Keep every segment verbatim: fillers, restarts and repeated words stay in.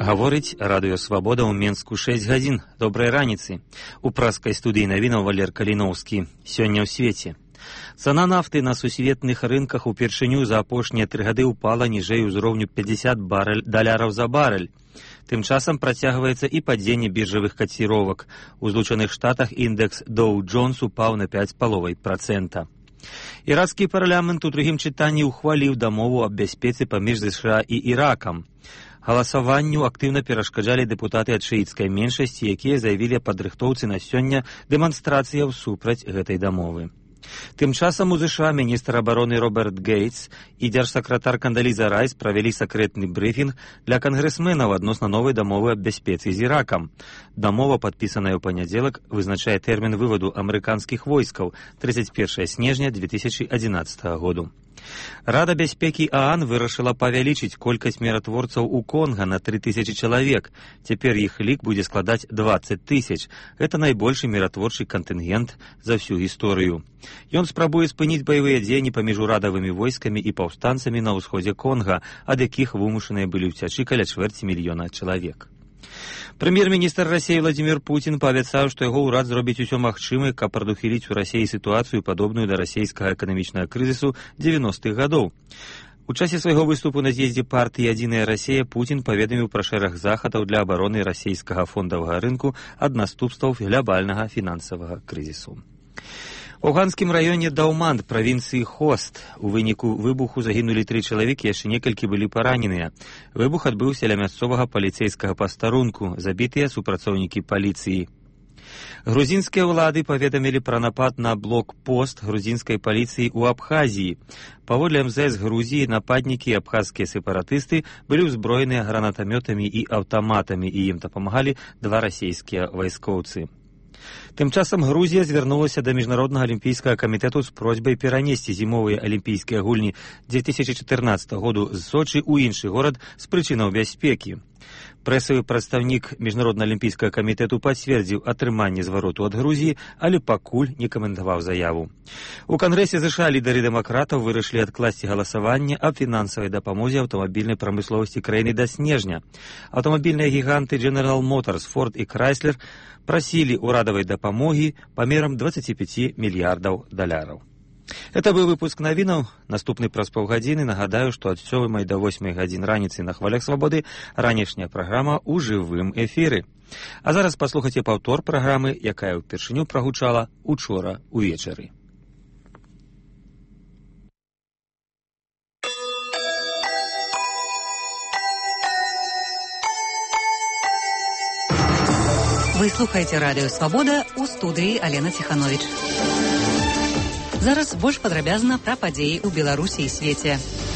Гаворыць Радыё Свабода ў Менску шэсць гадзін. Добрай раніцы. У праскай студыі навінаў Валер Каліноўскі. Сёння ў свеце. Цана нафты на сусветных рынках упершыню за апошнія тры гады ўпала ніжэй узроўню пятьдесят барель, даляраў за барель. Тым часам працягваецца і падзенне біржавых каціровак. У Злучаных Штатах індэкс Dow Jones упаў на пяць з паловай працэнта. Ірацкі парламент у другім чытанні ухваліў дамову аб бяспецы паміж ЗША і Іракам. Галасаванню актыўна перашкаджалі дэпутаты ад шыіцкай меншасці, якія заявілі аб падрыхтоўцы на сёння дэманстрацыяў супраць гэтай дамовы. Тым часам у ЗША міністр абароны Роберт Гейтс і дзяржсакратар Кандаліза Райс правялі сакрэтны брыфінг для кангрэсменаў адносна новай дамовы аб бяспецы з Іракам. Дамова, падпісаная ў панядзелак, вызначае тэрмін вываду амерыканскіх войскаў тридцать первого снежня две тысячи одиннадцатого году. Рада бяспекі ААН вырашыла павялічыць колькасць міратворцаў у Конга на три тысячи чалавек. Цяпер іх лік будзе складаць двадцать тысяч. Гэта найбольшы міратворчы кантынгент за всю гісторыю. Ён спрабуе спыніць баявыя дзеянні паміж урадавымі войскамі і паўстанцамі на ўсходзе Конга, ад якіх вымушаныя былі ўцячы каля чвэрці мільёна чалавек. Прэм'ер-міністр Расіі Владзімір Пуцін паабяцаў, што яго ўрад зробіць усё магчымае, каб прадухіліць у Расіі сітуацыю, падобную да расійскага эканамічнага крызісу дзевяностых гадоў. У часе свайго выступу на з'ездзе партыі «Адзіная Расія» Пуцін паведаміў пра шэраг захадаў для абароны расійскага фондавага рынку ад наступстваў глобальнага фінансавага крызісу. У афганскім раёне Дауманд, правінцыі Хост, у выніку выбуху загінулі тры чалавекі, яшчэ некалькі былі параненыя. Выбух адбыўся ля мясцовага паліцэйскага пастарунку, забітыя супрацоўнікі паліцыі. Грузінскія ўлады паведамілі пра напад на блокпост грузінскай паліцыі ў Абхазіі. Паводле МЗС Грузіі нападнікі і абхазскія сепаратысты былі ўзброеныя гранатамётамі і аўтаматамі, і ім дапамагалі два расійскія вайскоўцы. Тым часам Грузія звярнулася да Міжнароднага алімпійскага камітэту з просьбай перанесці зімовыя алімпійскія гульні две тысячи четырнадцатого году з Сочы ў іншы горад з прычынаў бяспекі. Прэсавы прадстаўнік Міжнароднага алімпійскага камітэту пацвердзіў атрыманне звароту ад Грузіі, але пакуль не каментаваў заяву. У Кангрэсе ЗША лідары дэмакратаў вырашылі адкласці галасаванне аб фінансавай дапамозе аўтамабільнай прамысловасці краіны да снежня. Аўтамабільныя гіганты General Motors, Ford і Chrysler прасілі ўрадавай дапамогі памерам двадцать пять мільярдаў даляраў. Это быў выпуск навінаў. Наступны праз паўгадзіны. Нагадаю, што ад сёмай да восьмай гадзін раніцы на хвалях Свабоды ранішняя праграма ў жывым эфіры. А зараз паслухайце паўтор праграмы, якая ўпершыню прагучала учора увечары. Вы слухаеце Радыё Свабода, у студыі Алена Ціхановіч. Зараз больш падрабязна пра падзеі ў Беларусі і свеце.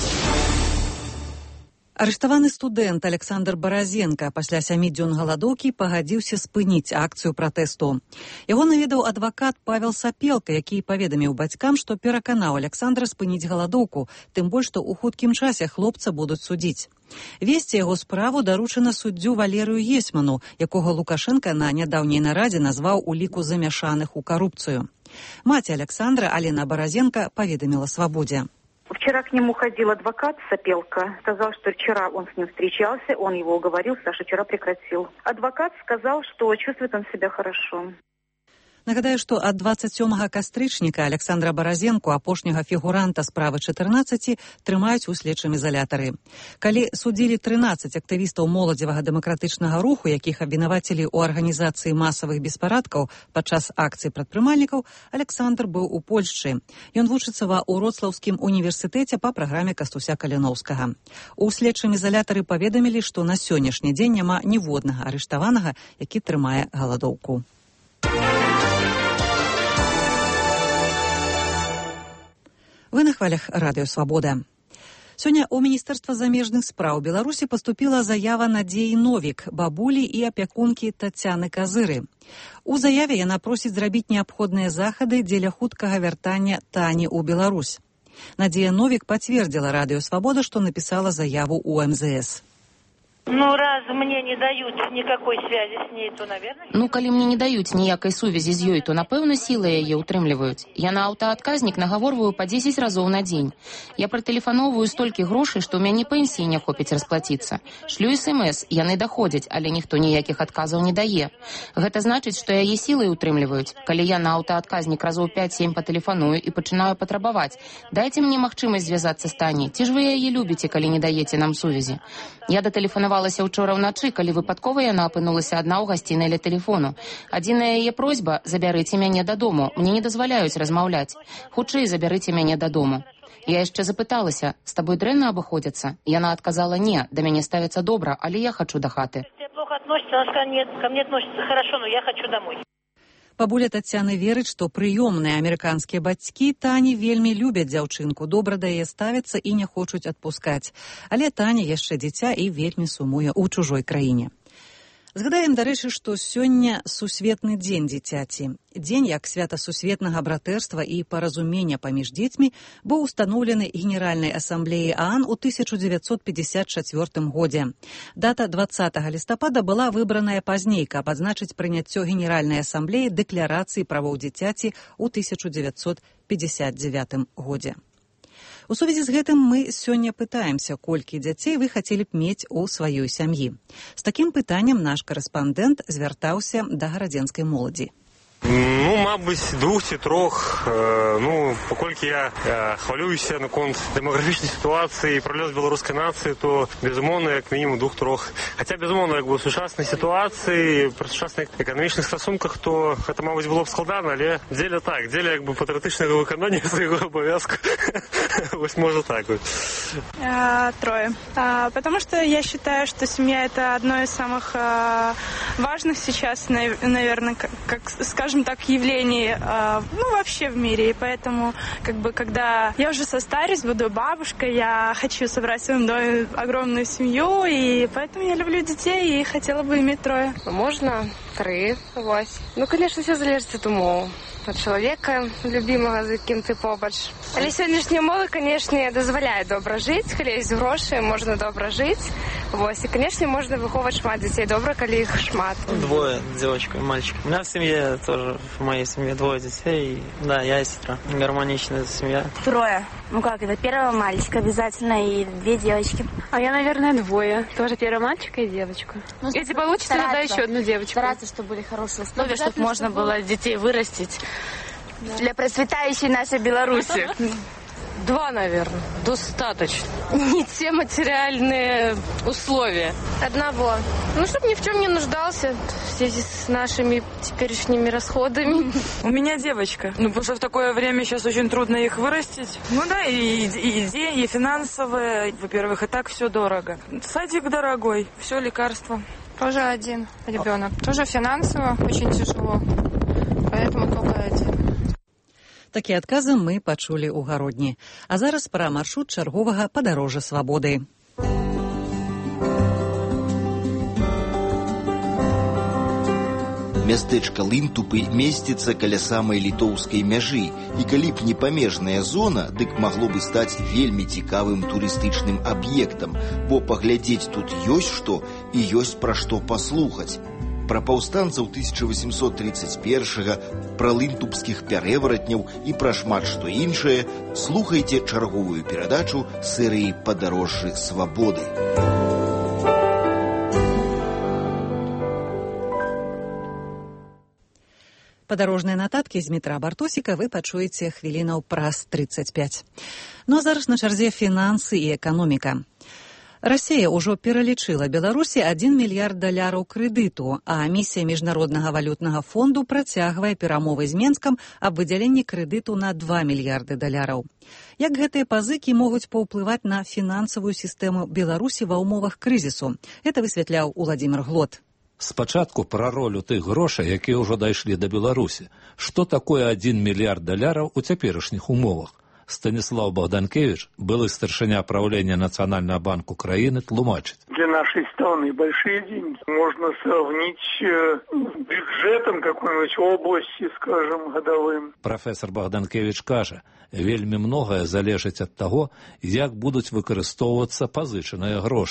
Арыштаваны студэнт Александр Баразенка пасля сямі дзён галадоўкі пагадзіўся спыніць акцыю пратэсту. Яго наведаў адвакат Павел Сапелка, які паведаміў бацькам, што пераканаў Александра спыніць галадоўку, тым больш, што ў хуткім часе хлопца будуць судзіць. Весці яго справу даручана суддзю Валерыю Есману, якога Лукашенка на нядаўняй нарадзе назваў у ліку замяшаных у карупцыю. Маці Александра, Алена Баразенко, поведомила «Свободе». Вчера к нему ходил адвокат Сапелка, сказал, что вчера он с ним встречался, он его уговорил, Саша вчера прекратил. Адвокат сказал, что чувствует он себя хорошо. Нагадаю, што ад двадцать сёмага кастрычніка Александра Баразенку, апошняга фігуранта справы чатырнаццаці, трымаюць у следчым изолятары. Калі судзілі трынаццаць актывістаў моладзевага дэмакратычнага руху, якіх абвінавацілі ў арганізацыі масавых беспарадкаў падчас акцый прадпрымальнікаў, Александр быў у Польшчы. Ён вучыцца ва Уроцлаўскім універсітэце па праграме Кастуся Каліноўскага. У следчым изолятары паведамілі, што на сённяшні дзень няма ніводнага арыштаванага, які трымае галадоўку. Вы на хвалях Радыё Свабода. Сёння ў Міністэрства замежных спраў Беларусі паступіла заява Надзеі Новік, бабулі і апякункі Тацяны Казыры. У заяве яна просіць зрабіць неабходныя захады дзеля хуткага вяртання Тані ў Беларусь. Надзея Новік пацвердзіла Радыё Свабода, што напісала заяву ў МЗС. Ну, раз мне не дают никакой связи с ней, то, наверное... Ну, калі мне не даюць ніякай сувязі з ёй, то, напэўна, сілы яе ўтрымліваюць. Я на аўтаадказнік нагаворваю па дзесяць разоў на дзень. Я прытэлефаноўваю столькі грошай, што ў мяне пенсіі не хопіць расплаціцца. Шлю эс-эм-эс, яны даходзяць, але ніхто ніякіх адказаў не дае. Гэта значыць, што яе сілай утрымліваюць. Калі я на аўтаадказнік разоў пяць-сем патэлефаную і пачынаю патрабаваць: дайце мне магчымасць звязацца з Таняй, ці ж вы яе любіце, калі не даеце нам сувязі? Я датэлефанавалася ўчора ўначы, калі выпадкова яна апынулася адна ў гасцінай ля тэлефону. Адзіная яе просьба: забярыце мяне дадому. Мне не дазваляюць размаўляць. Хутчэй забярыце мяне дадому. Я яшчэ запыталася: з табой дрэнна абыходзяцца? Яна адказала: не, да мяне ставяцца добра, але я хачу да хаты. Плохо относится, она сказала: нет, ко мне относится хорошо, но я хочу домой. Бабуля Тацяны верыць, што прыёмныя амерыканскія бацькі Тані вельмі любяць дзяўчынку, добра да яе ставяцца і не хочуць адпускаць. Але Таня яшчэ дзіця і вельмі сумуе ў чужой краіне. Згадаем, дарэчы, што сёння сусветны дзень дзіцяці. Дзень як свята сусветнага братэрства і паразумення паміж дзецьмі быў устаноўлены Генеральнай асамблеяй ААН у тысяча дзевяцьсот пятьдесят чацвёртым годзе. Дата двадцатага лістапада была выбраная пазней, каб адзначыць прыняццё Генеральнай асамблеі дэкларацыі правоў дзіцяці ў тысяча дзевяцьсот пятьдесят девятым годзе. У сувязі з гэтым мы сёння пытаемся, колькі дзяцей вы хацелі б мець у сваёй сям'і. З такім пытаннем наш карэспандэнт звяртаўся да гарадзенскай моладзі. Ну, мабуть, двух ці трох. Ну, паколькі я хвалююся наконт дэмаграфічнай сітуацыі і пра лёс беларускай нацыі, то, безумоўна, як мінімум двух-трох. Хаця, безумоўна, як бы ў сучаснай сітуацыі, пры сучасных эканамічных стасунках, то гэта, мабуть, было б складана, але дзеля так, дзеля як бы патрыятычнага выканання свайго абавязку. Вось, можа так вот. А, трое. А, потому что я считаю, что семья — это одно из самых а, важных сейчас, наверное, как, как скажем так, явлений, а, ну, вообще в мире. И поэтому, как бы, когда я уже состарюсь, буду бабушкой, я хочу собрать в своем доме огромную семью, и поэтому я люблю детей и хотела бы иметь трое. Можно три, вось. Ну, конечно, все залежит от умов. От чоловіка любимого, з яким ти побач. Але сьогоднішня молодь, звісно, дозволяє добре жити, коли є гроші, можна добре жити. Ось, і, звісно, можна виховувати шмат дітей добре, коли їх шмат. Двое, девочка и мальчик. У меня в семье тоже, в моей семье двое детей. И, да, я и сестра. Гармоничная семья. Трое. Ну как, это первого мальчика обязательно и две девочки. А я, наверное, двое. Тоже первый мальчик и девочка. Ну, если получится, тогда еще одну девочку. Стараться, чтобы были хорошие условия, чтобы можно было детей вырастить. Да. Для процветающей нашей Беларуси. Два, наверное, достаточно. Не те материальные условия. Одного. Ну, чтобы ни в чем не нуждался в связи с нашими теперешними расходами. У меня девочка. Ну, потому что в такое время сейчас очень трудно их вырастить. Ну да, и, и деньги, и финансовые. Во-первых, и так все дорого. Садик дорогой, все лекарства. Тоже один ребенок. Тоже финансово очень тяжело. Поэтому только один. Такія адказы мы пачулі ў гародні. А зараз пра маршрут чарговага падарожжа свабоды. Мястэчка Лынтупы месціцца каля самай літоўскай мяжы, і калі б не памежная зона, дык магло бы стаць вельмі цікавым турыстычным аб'ектам, бо паглядзець тут ёсць што і ёсць пра што паслухаць. Пра паўстанцаў тысяча восемьсот тридцать першага, пра лынтупскіх пярэваратняў і пра шмат што іншае слухайце чарговую перадачу серыі «Падарожжы свабоды». Падарожныя нататкі з метра Бартосіка вы пачуеце хвілінаў праз тридцать пять. Ну а зараз на чарзе фінансы і эканоміка. Расія ўжо пералічыла Беларусі адзін мільярд даляраў крэдыту, а місія Міжнароднага валютнага фонду працягвае перамовы з Менскам аб выдзяленні крэдыту на два мільярды даляраў. Як гэтыя пазыкі могуць паўплываць на фінансавую сістэму Беларусі ва ўмовах крызісу? Гэта высвятляў Уладзімір Глот. Спачатку пра ролю тых грошай, якія ўжо дайшлі да Беларусі. Што такое адзін мільярд даляраў у цяперашніх умовах? Станислав Богданкевич, былый старшиня правления Национального банка Украины, тлумачит. Для нашей страны большие деньги. Можно сравнить с бюджетом какой-нибудь области, скажем, годовым. Профессор Богданкевич каже, вельмі многое залежыць ад таго, як будуць выкарыстоўвацца пазычаныя грошы. Это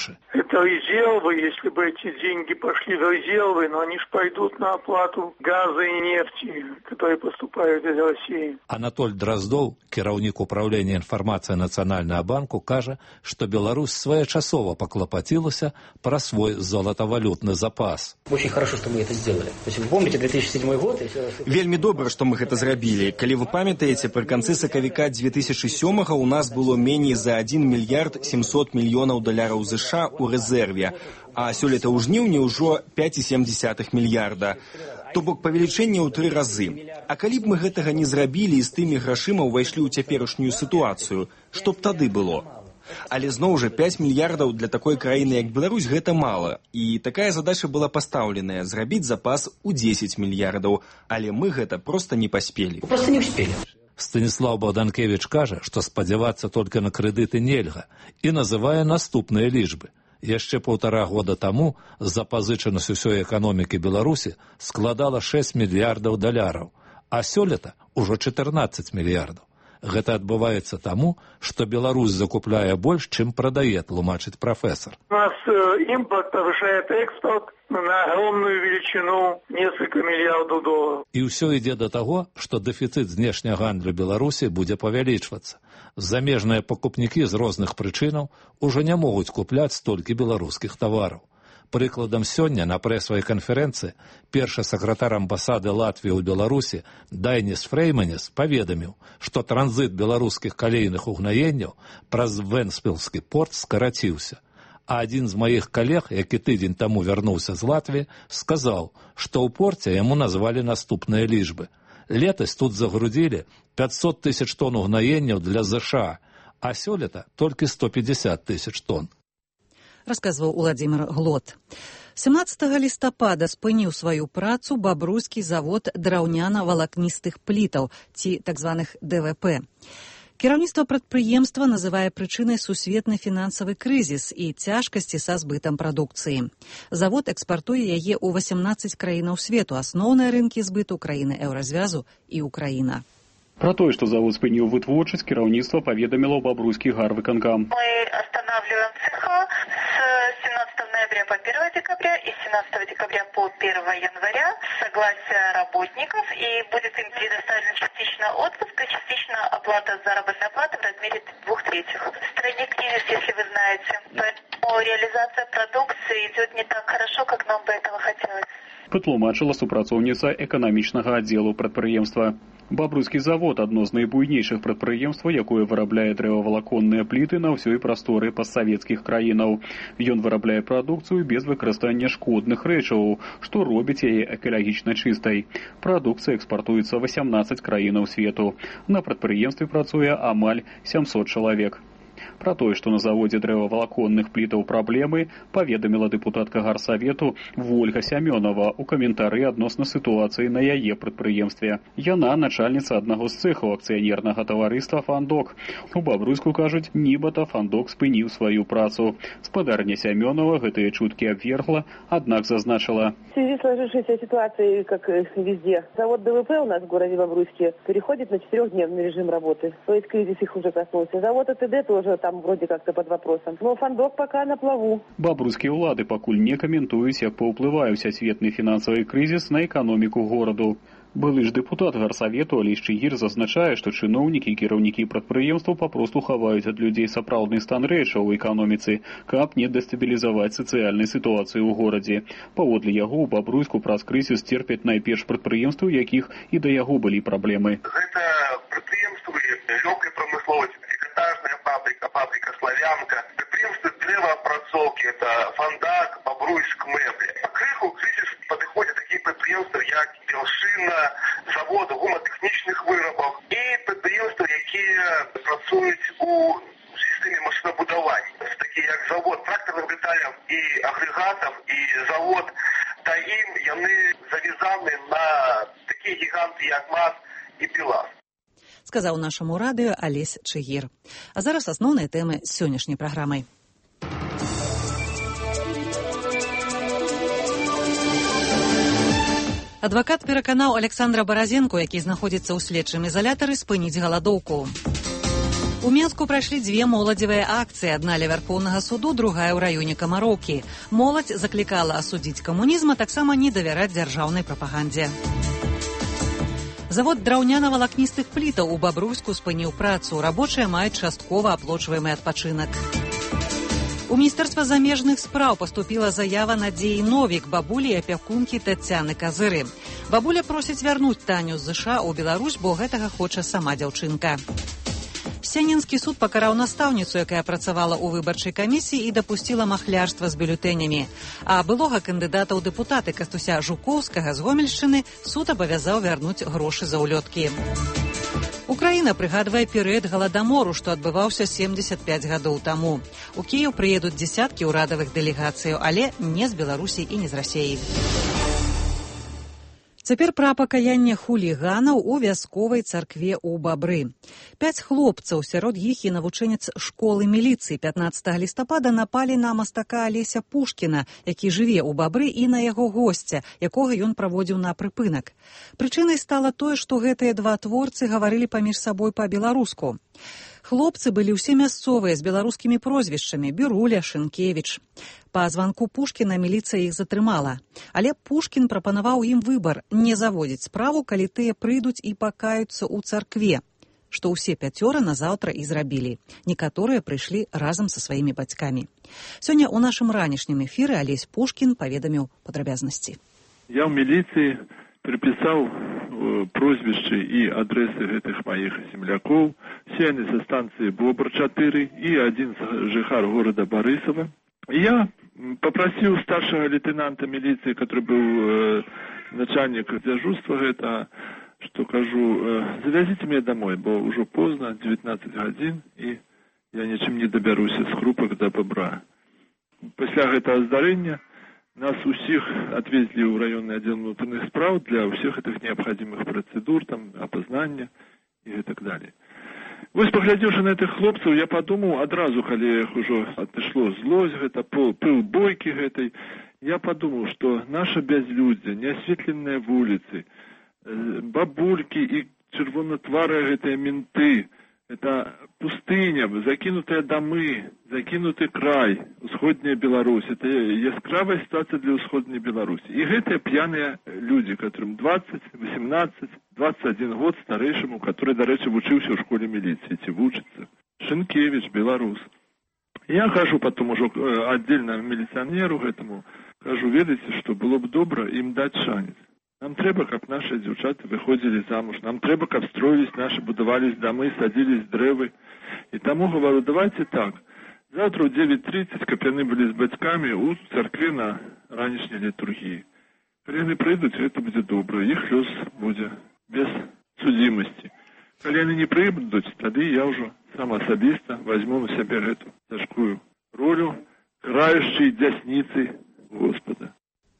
какие-то резервы, если бы эти деньги пошли в резервы, но они же пойдут на оплату газа и нефти, которые поступают из России. Анатоль Дроздов, кіраўнік управлення інфармацыі Нацыянальнага банку, кажа, што Беларусь своечасова паклапацілася пра свой золотовалютны запас. Очень хорошо, что мы это сделали. То есть вы помните две тысячи седьмой год? Вельмі добра, што мы гэта зрабілі. Калі вы памятаеце, пры канцы сакавіка две тысячи сёмага у нас было меней за один мільярд семьсот мільёнаў даляраў США у рэзерве, а сёлета ў жніўні ўжо пять и семь десятых мільярда. То бок павелічэнне ў тры разы. А калі б мы гэтага не зрабілі і з тымі грашыма ўвайшлі ў цяперашнюю сітуацыю, што б тады было? Але зноў жа пять мільярдаў для такой краіны, як Беларусь, гэта мала. І такая задача была пастаўленая – зрабіць запас у десять мільярдаў. Але мы гэта проста не паспелі. Просто не успели. Станіслаў Богданкевич кажа, што спадзявацца толькі на крэдыты нельга і называе наступныя лічбы. Яшчэ паўтара года таму запазычанасць усёй эканомікі Беларусі складала шесть мільярдаў даляраў, а сёлета ўжо чатырнаццаць мільярдаў. Гэта адбываецца таму, што Беларусь закупляе больш, чым прадае, тлумачыць прафесор. У нас э, импорт повышает экспорт на огромную величину, несколько миллиардов долларов. І ўсё ідзе да таго, што дэфіцыт знешняга гандлю Беларусі будзе павялічвацца. Замежныя пакупнікі з розных прычынаў ужо не могуць купляць столькі беларускіх тавараў. Прыкладам, сёння на прэсавай канферэнцыі першы сакратар амбасады Латвіі ў Беларусі Дайнис Фрейманис паведаміў, што транзіт беларускіх калейных угнаенняў праз Вэнспілскі порт скараціўся. А адзін з маіх калег, які тыдзень таму вярнуўся з Латвіі, сказаў, што ў порце яму назвалі наступныя лічбы. Летась тут загрудзілі пятьсот тысяч тонн угнаенняў для ЗША, а сёлета толькі сто пятьдесят тысяч тонн. Расказваў Уладзімір Глот. семнаццатага лістапада спыніў сваю працу бабруйскі завод драўняна-валакністых плітаў, ці так званых дэ вэ пэ. Кіраўніцтва прадпрыемства называе прычынай сусветны фінансавы крызіс і цяжкасці са збытам прадукцыі. Завод экспартуе яе ў восемнадцаць краінаў свету, асноўныя рынкі збыту краіны еўразвязу і Украіна. Про тое, што завод спыніў вытворчасць, кіраўніцтва паведаміла ў бабруйскі гарвыканкам. Мы останавливаем цеха с семнадцатого ноября по первое декабря и с семнадцатого декабря по первое января с согласия работников, и будет им предоставлен частично отпуск и частично оплата заработной платы в размере двух третьих. В стране кризис, если вы знаете, поэтому реализация продукции идет не так хорошо, как нам бы этого хотелось. Патлумачыла супрацоўніца эканамічнага аддзелу прадпрыемства. Бабруйскі завод – адно з найбуйнейшых прадпрыемстваў, якое вырабляе дрэвавалаконныя пліты на ўсёй прасторы пастсавецкіх краінаў. Ён вырабляе прадукцыю без выкарыстання шкодных рэчываў, што робіць яе экалагічна чыстай. Прадукцыя экспартуецца ў восемнадцаць краінаў свету. На прадпрыемстве працуе амаль сямсот чалавек. Про тое, што на заводзе дрэвавалаконных плітаў праблемы, паведаміла дэпутатка гарсавету Вольга Сямёнова ў каментары адносна сітуацыі на яе прадпрыемстве. Яна начальніца аднаго з цэхаў акцыянернага таварыства «Фандок». У Бабруйску кажуць, нібыта «Фандок» спыніў сваю працу. Спадарня Сямёнова гэтыя чуткі абвергла, аднак зазначыла. В связи с сложившейся ситуацией, как везде, завод дэ вэ пэ у нас в городе Бобруйске переходит на четырехдневный режим работы. То есть кризис их уже коснулся. Завод а тэ дэ тоже там вроде как-то под вопросом. Но «Фандок» пока на плаву. Бабруйскія ўлады пакуль не каментуюць, як паўплывае усесветны фінансавы крызіс на эканоміку гораду. Былы ж дэпутат гарсавету Алесь Чыгір зазначае, што чыноўнікі і кіраўнікі прадпрыемстваў папросту хаваюць ад людзей сапраўдны стан рэчаў у эканоміцы, каб не дэстабілізаваць сацыяльную сітуацыю ў горадзе. Паводле яго, у Бабруйску праз крызіс церпяць найперш прадпрыемствы, у якіх і да яго былі праблемы. Гэта прадпрыемствы лёгкай прамысловасці, трыкатажная фабрика, фабрика «Славянка», прадпрыемствы дрэваапрацоўкі, это «Фандак», «Бабруйск», «Мэблі». Крыху крызіс падыходзяць такія прадпрыемствы, як «Белшина», завод гумотэхнічных вырабаў і прадпрыемствы, якія працуюць у сістэме машынабудавання. Такія як завод трактарных дэталяў і агрэгатаў і завод ТАІМ, яны завязаны на такія гіганты, як МАЗ і ПІЛАС. Сказаў нашаму радыё Алесь Чыгір. А зараз асноўныя тэмы сённяшняй праграмы. Адвакат пераканаў Александра Баразенку, які знаходзіцца ў следчым ізалятары, спыніць галадоўку. У Менску прайшлі дзве моладзевыя акцыі. Адна ля Вярхоўнага суду, другая ў раёне Камароўкі. Моладзь заклікала асудзіць камунізм, а таксама не давяраць дзяржаўнай прапагандзе. Завод драўняна-валакністых плітаў у Бабруйску спыніў працу. Рабочыя маюць часткова аплочваемы адпачынак. У Міністэрства замежных спраў паступіла заява Надзеі Новік, бабулі і апякункі Тацяны Казыры. Бабуля просіць вярнуць Таню з ЗША ў Беларусь, бо гэтага хоча сама дзяўчынка. Сянінскі суд пакараў настаўніцу, якая працавала ў выбарчай камісіі і дапусціла махлярства з бюлетэнямі. А былога кандыдата ў дэпутаты Кастуся Жукоўскага з Гомельшчыны суд абавязаў вярнуць грошы за ўлёткі. Украіна прыгадвае перыяд галадамору, што адбываўся семдзесят пяць гадоў таму. У Кіеў прыедуць дзесяткі ўрадавых дэлегацыяў, але не з Беларусі і не з Расіі. Цяпер пра пакаянне хуліганаў у вясковай царкве ў Бабры. Пяць хлопцаў, сярод іх і навучэнец школы міліцыі, пятнаццатага лістапада напалі на мастака Алеся Пушкіна, які жыве ў Бабры, і на яго госця, якога ён праводзіў на прыпынак. Прычынай стала тое, што гэтыя два творцы гаварылі паміж сабой па-беларуску. Хлопцы былі ўсе мясцовыя з беларускімі прозвішчамі – Біруля, Шынкевіч. Па званку Пушкіна міліцыя іх затрымала. Але Пушкін прапанаваў ім выбар – не заводзіць справу, калі тыя прыйдуць і пакаюцца ў царкве, што ўсе пяцёра назаўтра і зрабілі. Некаторыя прыйшлі разам са сваімі бацькамі. Сёння ў нашым ранішнім эфіры Алесь Пушкін паведаміў падрабязнасці. Я ў міліцыі приписал э, прозвища и адресы гэтых моих земляков. Все они со станции Бобр четыре и один жихар города Борисова. И я попросил старшего лейтенанта милиции, который был э, начальник дежурства, это, что кажу, э, завезите меня домой, бо уже поздно, девятнадцать годин, и я ничем не доберусь с Хрупок до Бобра. После этого здарения нас усіх отвезли в районный отдел внутренних справ для всех этих необходимых процедур, там, опознания и так далее. Вось, поглядевши на этих хлопцев, я подумал, одразу, когда их уже отошло злость, это пыл, пыл бойки этой, я подумал, что наше безлюдие, неосветленные улицы, бабульки и червонотварые эти менты, это пустыня, закинутые домы, закинутый край, усходняя Беларусь. Это яскравая ситуация для усходней Беларуси. И эти пьяные люди, которым двадцать, восемнадцать, двадцать один год старейшему, который, до речи, учился в школе милиции, эти учится. Шенкевич, белорус. Я хожу потом уже отдельно милиционеру этому, хожу, ведайте, что было бы добро им дать шанс. Нам треба, как наши девчата выходили замуж. Нам треба, как строились наши, будовались домы, садились древы. И тому говорю, давайте так. Завтра в девять тридцать, как они были с батьками, у церкви на ранешней литургии. Когда они придут, это будет добро. Их лёс будет без судимости. Когда они не придут, тогда я уже сам особисто возьму на себя эту тяжкую роль, крающей десницей Господа.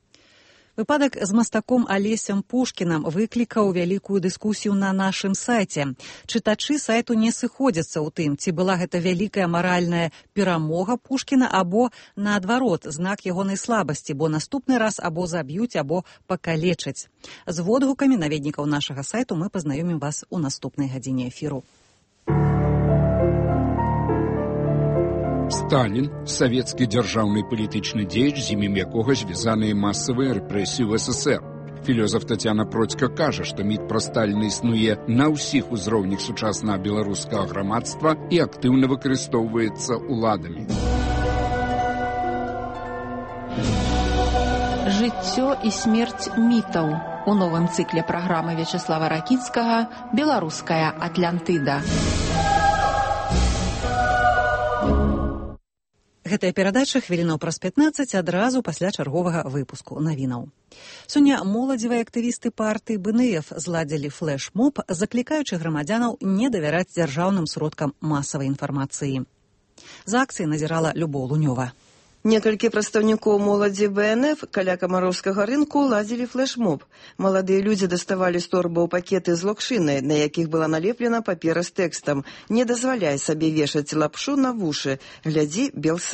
Выпадак з мастаком Алесем Пушкінам выклікаў вялікую дыскусію на нашым сайце. Чытачы сайту не сыходзяцца ў тым, ці была гэта вялікая маральная перамога Пушкіна або, наадварот, знак ягонай слабасці, бо наступны раз або заб'юць, або пакалечаць. З водгукамі наведнікаў нашага сайту мы пазнаёмім вас у наступнай гадзіне эфіру. Сталін – савецкі дзяржаўны палітычны дзеяч, з імем якога звязаныя масавыя рэпрэсіі ў СССР. Філёзаф Тацяна Процька кажа, што міт пра Сталіна існуе на ўсіх узроўнях сучаснага беларускага грамадства і актыўна выкарыстоўваецца ўладамі. Жыццё і смерць мітаў у новым цыкле праграмы Вячеслава Ракіцкага «Беларуская Атлантыда». Гэтая перадача хвілінаў праз пятнаццаць адразу пасля чарговага выпуску навінаў. Сёння моладзевыя актывісты партыі бэ эн эф зладзілі флэш-моб, заклікаючы грамадзянаў не давяраць дзяржаўным сродкам масавай інфармацыі. За акцыяй назірала Любоў Лунёва. Некалькі прадстаўнікоў моладзі бэ эн эф каля камароўскага рынку ладзілі флэш-моб. Маладыя людзі даставалі з торбаў пакеты з локшынай, на якіх была налеплена папера з тэкстам «Не дазваляй сабе вешаць лапшу на вушы, глядзі Белсад».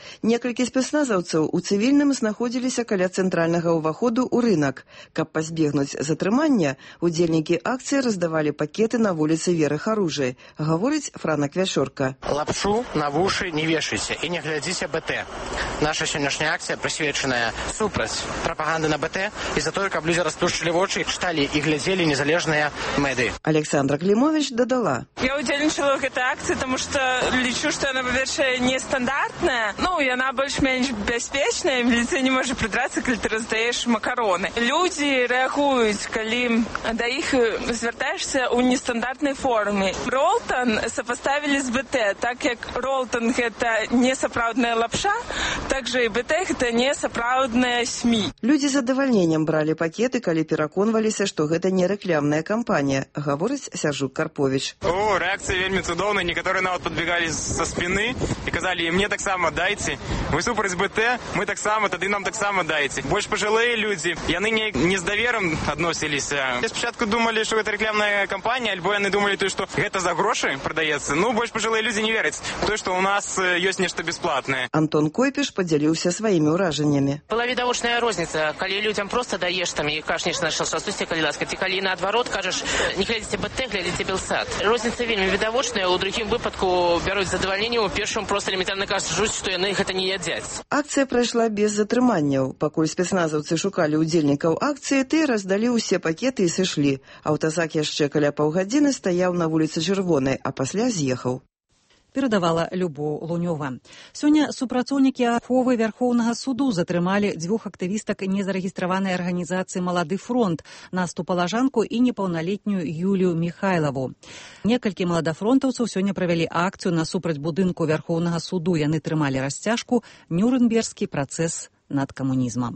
Некалькі спецназаўцаў у цывільным знаходзіліся каля цэнтральнага ўваходу ў рынак. Каб пазбегнуць затрымання, удзельнікі акцыі раздавалі пакеты на вуліцы Веры Харужай, гаворыць Франак Вяшорка. Лапшу на вушы не вешайце і не глядзіце БТ. Наша сённяшняя акцыя прысвечаная супраць прапаганды на БТ і за тое, каб людзі расплюшчылі вочы, чыталі і глядзелі незалежныя меды. Александра Климович дадала. Я удзельнічала ў гэтай акцыі, таму што лічу, што яна, па-першае, нестандартная, ну, і яна больш-менш бяспечная, і міліцыя не можа прыдрацца, калі ты раздаеш макароны. Людзі рэагуюць, калі да іх звяртаешся ў нестандартнай форме. Ролтон сапаставілі з БТ, так як Ролтон гэта несапраўдная лапша, так жа і БТ гэта несапраўдная СМІ. Людзі з задавальненнем бралі пакеты, калі пераконваліся, што гэта не рэклямная кампанія, гаворыць Сяржук Карпович. О, рэакцыя вельмі цудоўная, некаторыя нават падбегалі са спіны і казалі, мне таксама дайце. Вы супраць БТ, мы таксама, тады нам таксама дайце. Больш пажылыя людзі, яны не, не з даверам адносіліся. Я спачатку думалі, што гэта рэклямная кампанія, альбо яны думалі, то, што гэта за грошы прадаецца. Ну, больш пажылыя людзі не вераць, то, што ў нас ёсць нешта бесплатнае. Антон Койпіш падзяліўся сваімі ўражаннямі. Была відавочная розніца, калі людзям проста даеш там і кажаш нешта на шалшастусці, калі ласка, ці калі наадварот кажаш, не глядзіце БТ, глядзіце Белсат. Розніца вельмі відавочная, у другім выпадку бяруць задавальненне, у першым проста элементарна кажуць, што яны гэта не ядзяць. Акцыя прайшла без затрыманняў. Пакуль спецназаўцы шукалі ўдзельнікаў акцыі, тыя раздалі ўсе пакеты і сышлі. Аўтазак яшчэ каля паўгадзіны стаяў на вуліцы Чырвонай, а пасля з'ехаў. Перадавала Любоў Лунёва. Сёння супрацоўнікі аховы Вярхоўнага суду затрымалі дзвюх актывістак незарэгістраванай арганізацыі «Малады фронт» Насту Палажанку і непаўналетнюю Юлію Міхайлаву. Некалькі маладафронтаўцаў сёння правялі акцыю насупраць будынку Вярхоўнага суду. Яны трымалі расцяжку «Нюрнбергскі працэс над камунізмам».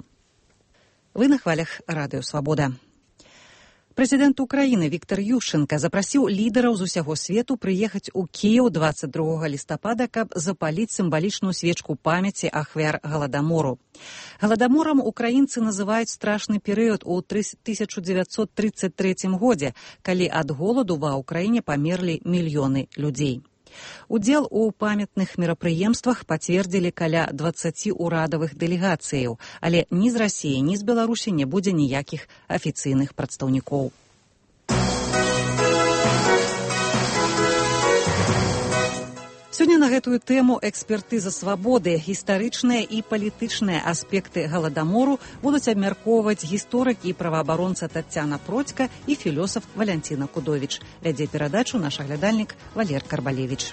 Вы на хвалях радыё «Свабода». Прэзідэнт Украіны Віктор Ющенка запрасіў лідараў з усяго свету прыехаць у Кіеў дваццаць другога лістапада, каб запаліць сімвалічную свечку памяці ахвяр Галадамору. Галадаморам украінцы называюць страшны перыяд у тысяча дзевяцьсот трыццаць трэцім годзе, калі ад голаду ва ўкраіне памерлі мільёны людзей. Удзел у памятных мерапрыемствах пацвердзілі каля дваццаці ўрадавых дэлегацыяў, але ні з Расіі, ні з Беларусі не будзе ніякіх афіцыйных прадстаўнікоў. Сёння на гэтую тэму экспертыза свабоды, гістарычныя і палітычныя аспекты Галадамору будуць абмяркоўваць гісторык і праваабаронца Таццяна Процька і філёсаф Валянціна Кудовіч. Вядзе перадачу наш аглядальнік Валер Карбалевіч.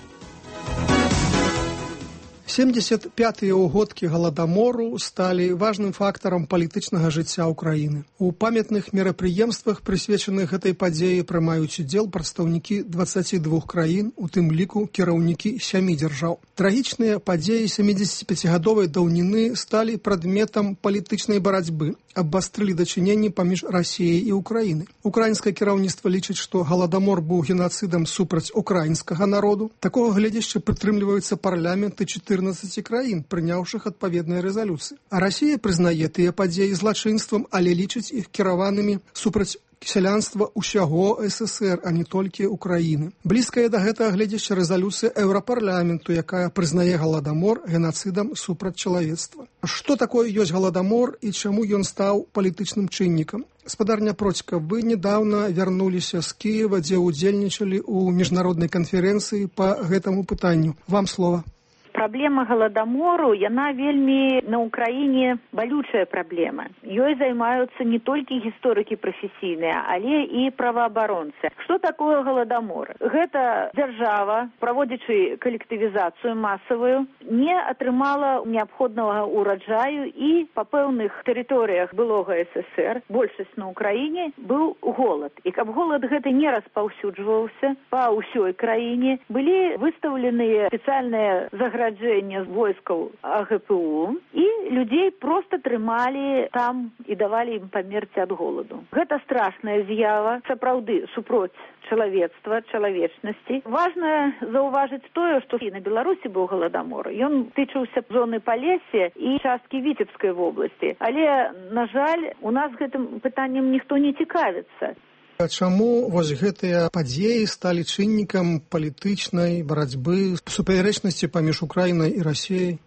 семьдесят пятыя ўгодкі Галадамору сталі важным фактарам палітычнага жыцця ўкраіны. У памятных мерапрыемствах, прысвечаных гэтай падзеі, прымаюць удзел прадстаўнікі дваццаці двух краін, у тым ліку кіраўнікі сямі дзяржаў. Трагічныя падзеі сямідзесяціпяцігадовай даўніны сталі прадметам палітычнай барацьбы, абвастрылі дачыненні паміж Расіяй і Украінай. Украінскае кіраўніцтва лічыць, што Галадамор быў генацыдам супраць украінскага народу. Такога гледзяшча прытрымліваюцца парламенты чатырнаццаці краін, прыняўшых адпаведныя рэзалюцыі. А Расія прызнае тыя падзеі злачынствам, але лічыць іх кіраванымі супраць сялянства ўсяго ССР, а не толькі Украіны. Блізкая да гэтага гледзяшча рэзалюцыя Еўрапарламенту, якая прызнае Галадамор генацыдам супраць чалавецтва. Што такое ёсць Галадамор і чаму ён стаў палітычным чыннікам? Спадарня Процька, вы недавно вярнуліся з Кіева, дзе ўдзельнічалі ў міжнароднай канферэнцыі па гэтаму пытанню. Вам слова. Праблема Галадамору, яна вельмі на ўкраіне балючая праблема. Ёй займаюцца не толькі гісторыкі прафесійныя, але і праваабаронцы. Што такое Галадамор? Гэта дзяржава, праводзячы калектывізацыю масавую, не атрымала неабходнага ўраджаю і па пэўных тэрыторыях былога ССР, большасць на ўкраіне, быў голад. І каб голад гэты не распаўсюджваўся па ўсёй краіне, былі выстаўленыя спецыяльныя заграждэнні з войскаў АГПУ, і людзей проста трымалі там і давалі ім памерці ад голаду. Гэта страшная з'ява, сапраўды супроць чалавецтва, чалавечнасці. Важна заўважыць тое, што і на Беларусі быў Галадамор. Ён тычыўся зоны Палесья і часткі Віцебскай вобласці. Але, на жаль, у нас гэтым пытаннем ніхто не цікавіцца. Чаму вось гэтыя падзеі сталі чыннікам палітычнай барацьбы, супярэчнасці паміж Украінай і Расіяй?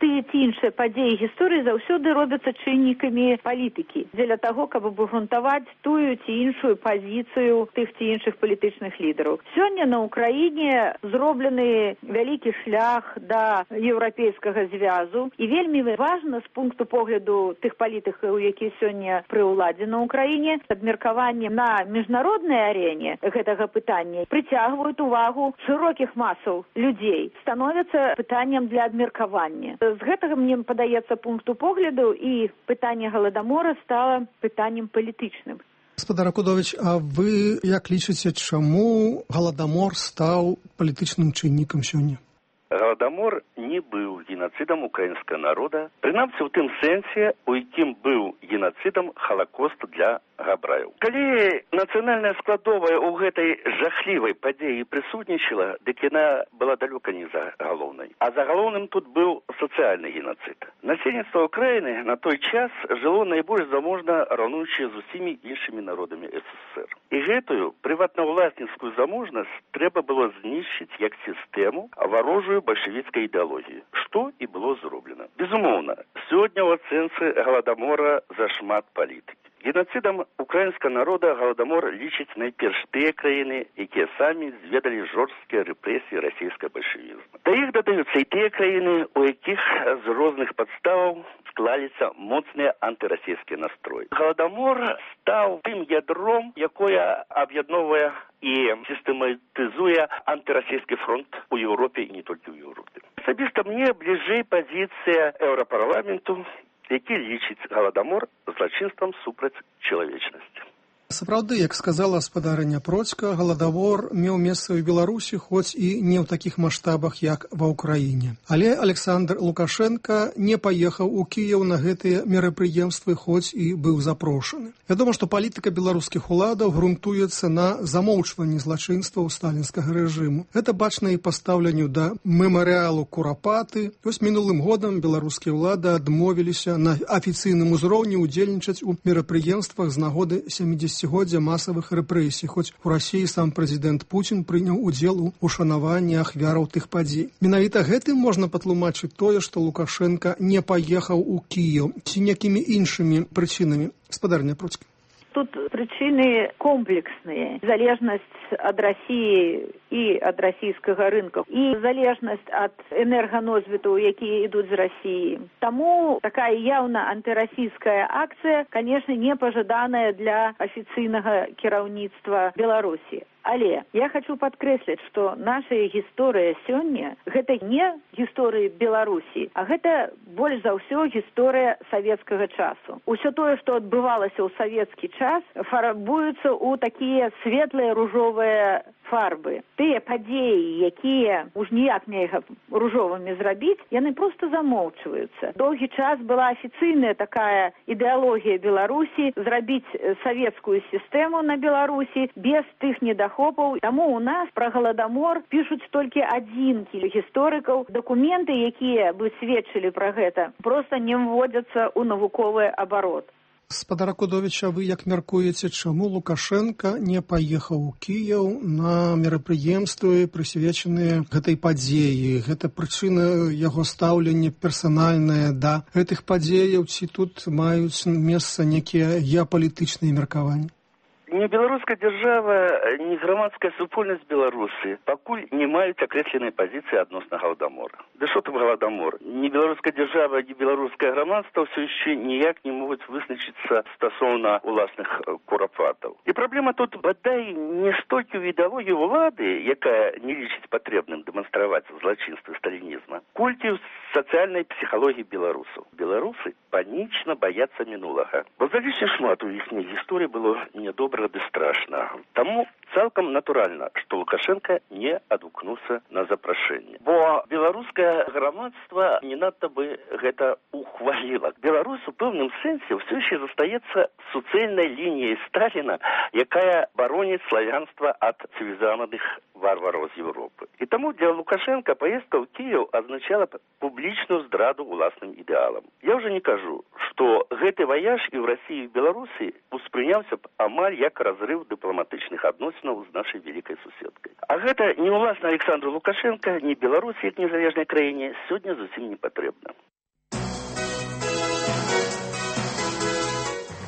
тыя ці іншыя падзеі гісторыі заўсёды робяцца чыннікамі палітыкі дзеля таго, каб абгрунтаваць тую ці іншую пазіцыю тых ці іншых палітычных лідараў. Сёння на Украіне зроблены вялікі шлях да еўрапейскага звязу, і вельмі важна з пункту погляду тых палітыкаў, якія сёння пры ўладзе на Украіне, абмеркаванне на міжнароднай арене гэтага пытання прыцягваюць увагу шырокіх масаў людзей, становяцца пытаннем для абмеркавання. З гэтага, мне падаецца, пункту погляду і пытанне Галадамора стала пытаннем палітычным. Гаспадар Акудович, а вы як лічыце, чаму Галадамор стаў палітычным чыннікам сёння? Галадамор не быў геноцидам украінскага народа, прынамсі ў тым сэнсе, у якім быў геноцидам Халакост для габраяў. Калі нацыянальная складовая ў гэтай жахлівай падзеі прысутнічала, дык яна была далёка не загалоўнай. А загалоўным тут быў сацыяльны геноцид. Насельніцтва Украіны на той час жыло найбольш заможна, раўнуючы з усімі іншымі народамі СССР. І гэтую прыватнаўласніцкую заможнасць трэба было знішчыць як сістэму, варожую бальшавіцкай ідэалогіі, што і было зроблена. Безумоўна, сёння ў ацэнцы Галадамора зашмат палітыкі. Геноцидам украінскага народа Галадамор лічыць найперш тыя краіны, якія самі зведалі жорсткія рэпрэсіі расійскага бальшавізму. Да іх дадаюцца і тыя краіны, у якіх з розных падставаў склаліся моцныя антырасійскія настроі. Галадамор стаў тым ядром, якое аб'ядноўвае і сістэматызуе антырасійскі фронт у Еўропе і не толькі ў Еўропе. Асабіста мне бліжэй пазіцыя Еўрапарламенту, які лічыць Галадамор злачынствам супраць чалавечнасці. Сапраўды, як сказала гаспадарыня Процька, Галадамор меў месца ў Беларусі, хоць і не ў такіх маштабах, як ва ўкраіне. Але Александр Лукашенко не паехаў у Кіеў на гэтыя мерапрыемствы, хоць і быў запрошаны. Вядома, што палітыка беларускіх уладаў грунтуецца на замоўчванні злачынстваў сталінскага рэжыму. Гэта бачна і па стаўленню да мемарыялу Курапаты. Вось мінулым годам беларускія ўлады адмовіліся на афіцыйным узроўні ўдзельнічаць у мерапрыемствах з нагоды сямідзесятгоддзя масавых рэпрэсій, хоць у Расіі сам прэзідэнт Пуцін прыняў удзел у ушанаванні ахвяраў тых падзей. Менавіта гэтым можна патлумачыць тое, што Лукашенко не паехаў у Кіеў, ці якімі іншымі прычынамі. Гаспадарыня Процька. Тут причины комплексные. Залежность от России и от российского рынка, и залежность от энергонозвитов, якія идут из России. Тому такая явно антироссийская акция, конечно, не пожаданная для официального кіраўніцтва Беларуси. Але я хочу падкрэсліць, што наша гісторыя сёння гэта не гісторыя Беларусі, а гэта больш за ўсё гісторыя савецкага часу. Усё тое, што адбывалася ў савецкі час, фарбуюцца ў такія светлыя ружовыя фарбы. Тыя падзеі, якія уж ніяк нельга ружовымі зрабіць, яны проста замоўчваюцца. Доўгі час была афіцыйная такая ідэалогія Беларусі зрабіць савецкую сістэму на Беларусі без тых недахопаў. Таму у нас пра Галадамор пішуць толькі адзінкі гісторыкаў. Дакументы, якія бы сведчылі пра гэта, проста не ўводзяцца ў навуковы абарот. Гаспадар Акудович, а вы як мяркуеце, чаму Лукашенко не паехаў у Кіеў на мерапрыемствы, прысвечаныя гэтай падзеі? Гэта прычына яго стаўлення персанальнае да гэтых падзеяў, ці тут маюць месца некія геапалітычныя меркаванні? Ні беларуская дзяржава, ні грамадская супольнасць Беларуси пакуль не маюць акрэсленай пазіцыі адносна Галадамора. Да што там Галадамор? Ні беларуская дзяржава, ні беларускае грамадства ўсё яшчэ ніяк не могуць вызначыцца стасоўна уласных курапатаў. І праблема тут бадай не столькі ў ідэалогіі ўлады, якая не лічыць патрэбным дэманстраваць злачынствы сталінізма, колькі ў сацыяльнай псіхалогіі беларусаў. Беларусы панічна баяцца мінулага. Бо залішне шмат у іхняй гісторыі было нядобра ды страшна. Таму цалкам натуральна, што Лукашенко не адгукнуўся на запрашэнне. Бо беларускае грамадства не надта бы гэта ухваліла. Беларусь у пэўным сэнсе ўсё яшчэ застаецца суцэльнай лініяй Сталіна, якая бароніць славянства ад цывілізаваных варвараў з Еўропы. І таму для Лукашенко паездка ў Кіеў азначала публічную здраду уласным ідэалам. Я ўжо не кажу, што гэты ваяж і ў Расіі, і ў Беларусі успрыняўся б амаль як разрыв дыпламатычных адносінаў з нашай вялікай суседкай. А гэта не ўласна Александру Лукашенко, ні Беларусі, як незалежнай краіне, сёння зусім не патрэбна.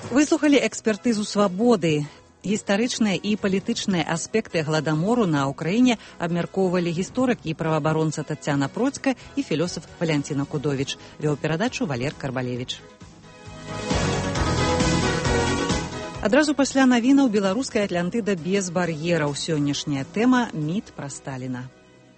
Выслухалі экспертызу «Свабоды». Гістарычныя і палітычныя аспекты гладамору на Ўкраіне абмяркоўвалі гісторык і праваабаронца Тацяна Процька і філёсаф Валянціна Кудовіч. Вёў перадачу Валер Карбалевіч. Адразу пасля навінаў беларуская Атлантыда без бар'ераў. Сённяшняя тэма «Міт пра Сталіна».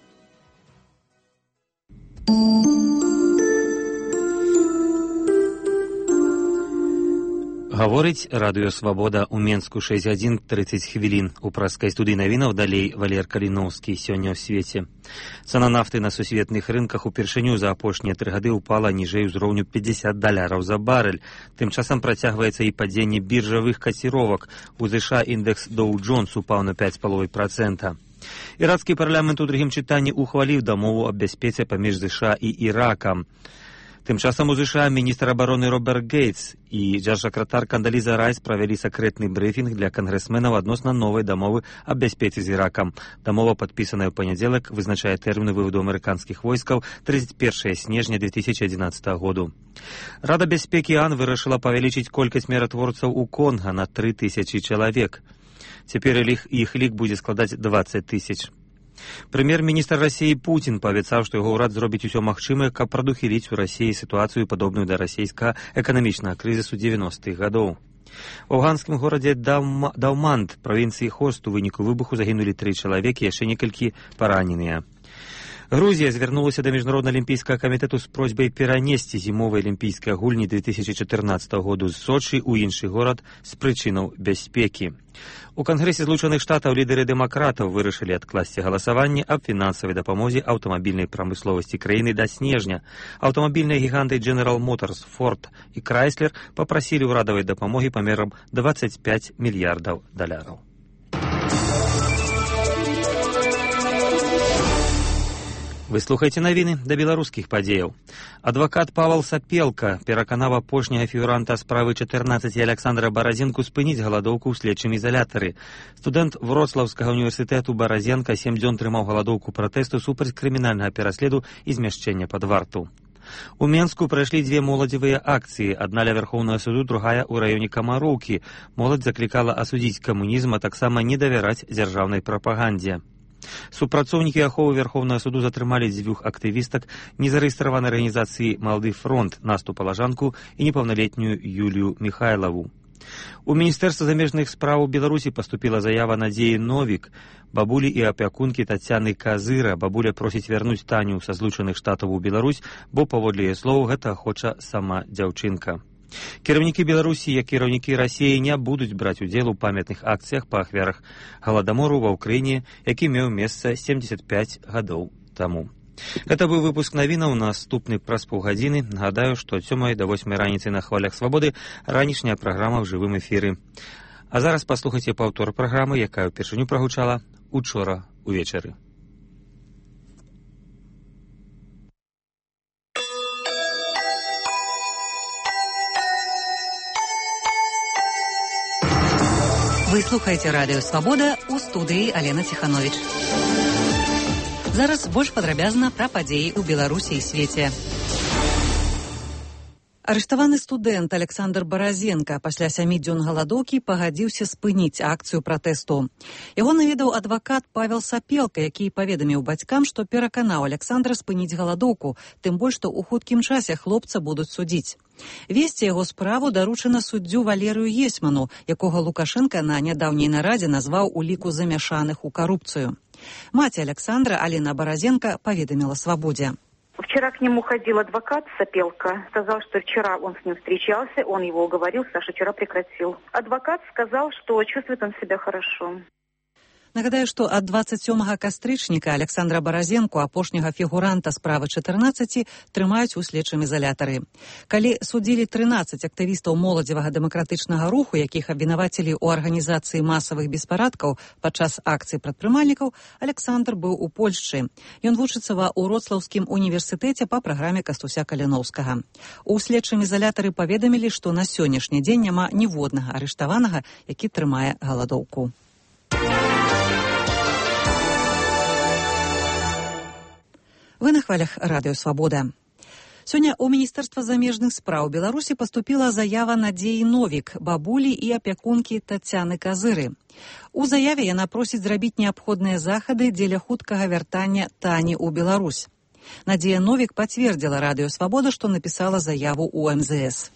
Гаворыць радыё «Свабода» ў Менску шэсць гадзін трыццаць хвілін. У праскай студыі навінаў далей Валер Каліноўскі. Сёння ў свеце. Цана нафты на сусветных рынках упершыню за апошнія тры гады ўпала ніжэй узроўню пятьдесят даляраў за барэль. Тым часам працягваецца і падзенне біржавых каціровак. У ЗША індэкс Доу Джонс упаў на пяць цалых пяць десятых процента. Ірацкі парламент у другім чытанні ухваліў дамову аб бяспецы паміж ЗША і Іракам. Тым часам у ЗША міністр абароны Роберт Гейтс і дзяржсакратар Кандаліза Райс правялі сакрэтны брыфінг для кангрэсменаў адносна новай дамовы аб бяспецы з Іракам. Дамова, падпісаная ў панядзелак, вызначае тэрміны вываду амерыканскіх войскаў тридцать первого снежня две тысячи одиннадцатого году. Рада бяспекі АН вырашыла павялічыць колькасць міратворцаў у Конга на тры тысячы чалавек. Цяпер іх, іх лік будзе складаць двадцать тысяч. Прэм'ер-міністр Расіі Путін паабяцаў, што яго ўрад зробіць усё магчымае, каб прадухіліць у Расіі сітуацыю, падобную да расійскага эканамічнага крызісу дзевяностых гадоў. У афганскім горадзе Даўманд, правінцыі Хост, у выніку выбуху загінулі тры чалавекі, яшчэ некалькі параненыя. Грузія звярнулася да міжнароднага алімпійскага камітэту з просьбай перанесці зімовыя алімпійскія гульні две тысячи чатырнаццатого году з Сочы ў іншы горад з прычынаў бяспекі. У Кангрэсе Злучаных Штатаў лідары дэмакратаў вырашылі адкласці галасаванне аб фінансавай дапамозе аўтамабільнай прамысловасці краіны да снежня. Аўтамабільныя гіганты General Motors, Ford і Chrysler папрасілі ўрадавай дапамогі памерам двадцать пять мільярдаў даляраў. Вы слухаеце навіны да беларускіх падзеяў. Адвакат Павал Сапелка пераканаў апошняга фігуранта справы чатырнаццаць Александра Баразенку спыніць галадоўку ў следчым ізалятары. Студэнт Вроцлаўскага універсітэту Баразенка сем дзён трымаў галадоўку пратэсту супраць крымінальнага пераследу і змяшчэння пад варту. У Менску прайшлі дзве моладзевыя акцыі, адна ля Вярхоўнага суду, другая ў раёне Камароўкі. Моладзь заклікала асудзіць камунізм, а таксама не давяраць дзяржаўнай прапагандзе. Супрацоўнікі аховы Верховнага суду затрымалі дзвюх актывістак незарэестраванай арганізацыі «Малады фронт» Насту Палажанку і непаўналетнюю Юлію Михайлову. У Міністэрства замежных спраў Беларусі паступіла заява Надзеі Новік, бабулі і апякункі Тацяны Казыра. Бабуля просіць вярнуць Таню са Злучаных Штатаў у Беларусь, бо, паводле яе слоў, гэта хоча сама дзяўчынка. Кіраўнікі Беларусі, як кіраўнікі Расіі, не будуць браць удзел у памятных акцыях па ахвярах галадамору ва Ўкраіне, які меў месца семьдесят пять гадоў таму. Гэта быў выпуск навінаў, наступны праз паўгадзіны. Нагадаю, што ад сёмай да восьмай раніцы на хвалях Свабоды ранішняя праграма ў жывым эфіры. А зараз паслухайце паўтор праграмы, якая ўпершыню прагучала учора увечары. Вы слухаеце радыё «Свабода», у студыі Алена Ціхановіч. Зараз больш падрабязна пра падзеі ў Беларусі і свеце. Арыштаваны студэнт Александр Баразенка пасля сямі дзён галадоўкі пагадзіўся спыніць акцыю пратэсту. Яго наведаў адвакат Павел Сапелка, які паведаміў бацькам, што пераканаў Александра спыніць галадоўку, тым больш, што ў хуткім часе хлопца будуць судзіць. Весці яго справу даручана суддзю Валерыю Есману, якога Лукашенка на нядаўняй нарадзе назваў у ліку замяшаных у карупцыю. Маці Александра, Алена Баразенка, паведаміла «Свободе». Вчера к нему ходил адвокат Сапелка, сказал, что вчера он с ним встречался, он его уговорил, Саша вчера прекратил. Адвокат сказал, что чувствует он себя хорошо. Нагадаю, што ад дваццаць сёмага кастрычніка Александра Баразенку, апошняга фігуранта справы чатырнаццаці, трымаюць у следчым ізалятары. Калі судзілі трынаццаць актывістаў моладзевага дэмакратычнага руху, якіх абвінавацілі ў арганізацыі масавых беспарадкаў падчас акцый прадпрымальнікаў, Александр быў у Польшчы. Ён вучыцца ва Ўроцлаўскім універсітэце па праграме Кастуся Каліноўскага. У следчым ізалятары паведамілі, што на сённяшні дзень няма ніводнага арыштаванага, які трымае галадоўку. Вы на хвалях радыё «Свабода». Сёння ў Міністэрства замежных спраў Беларусі паступіла заява Надзеі Новік, бабулі і апякункі Тацяны Казыры. У заяве яна просіць зрабіць неабходныя захады дзеля хуткага вяртання Тані ў Беларусь. Надзея Новік пацвердзіла Радыё Свабода, што напісала заяву ў эм зэ эс.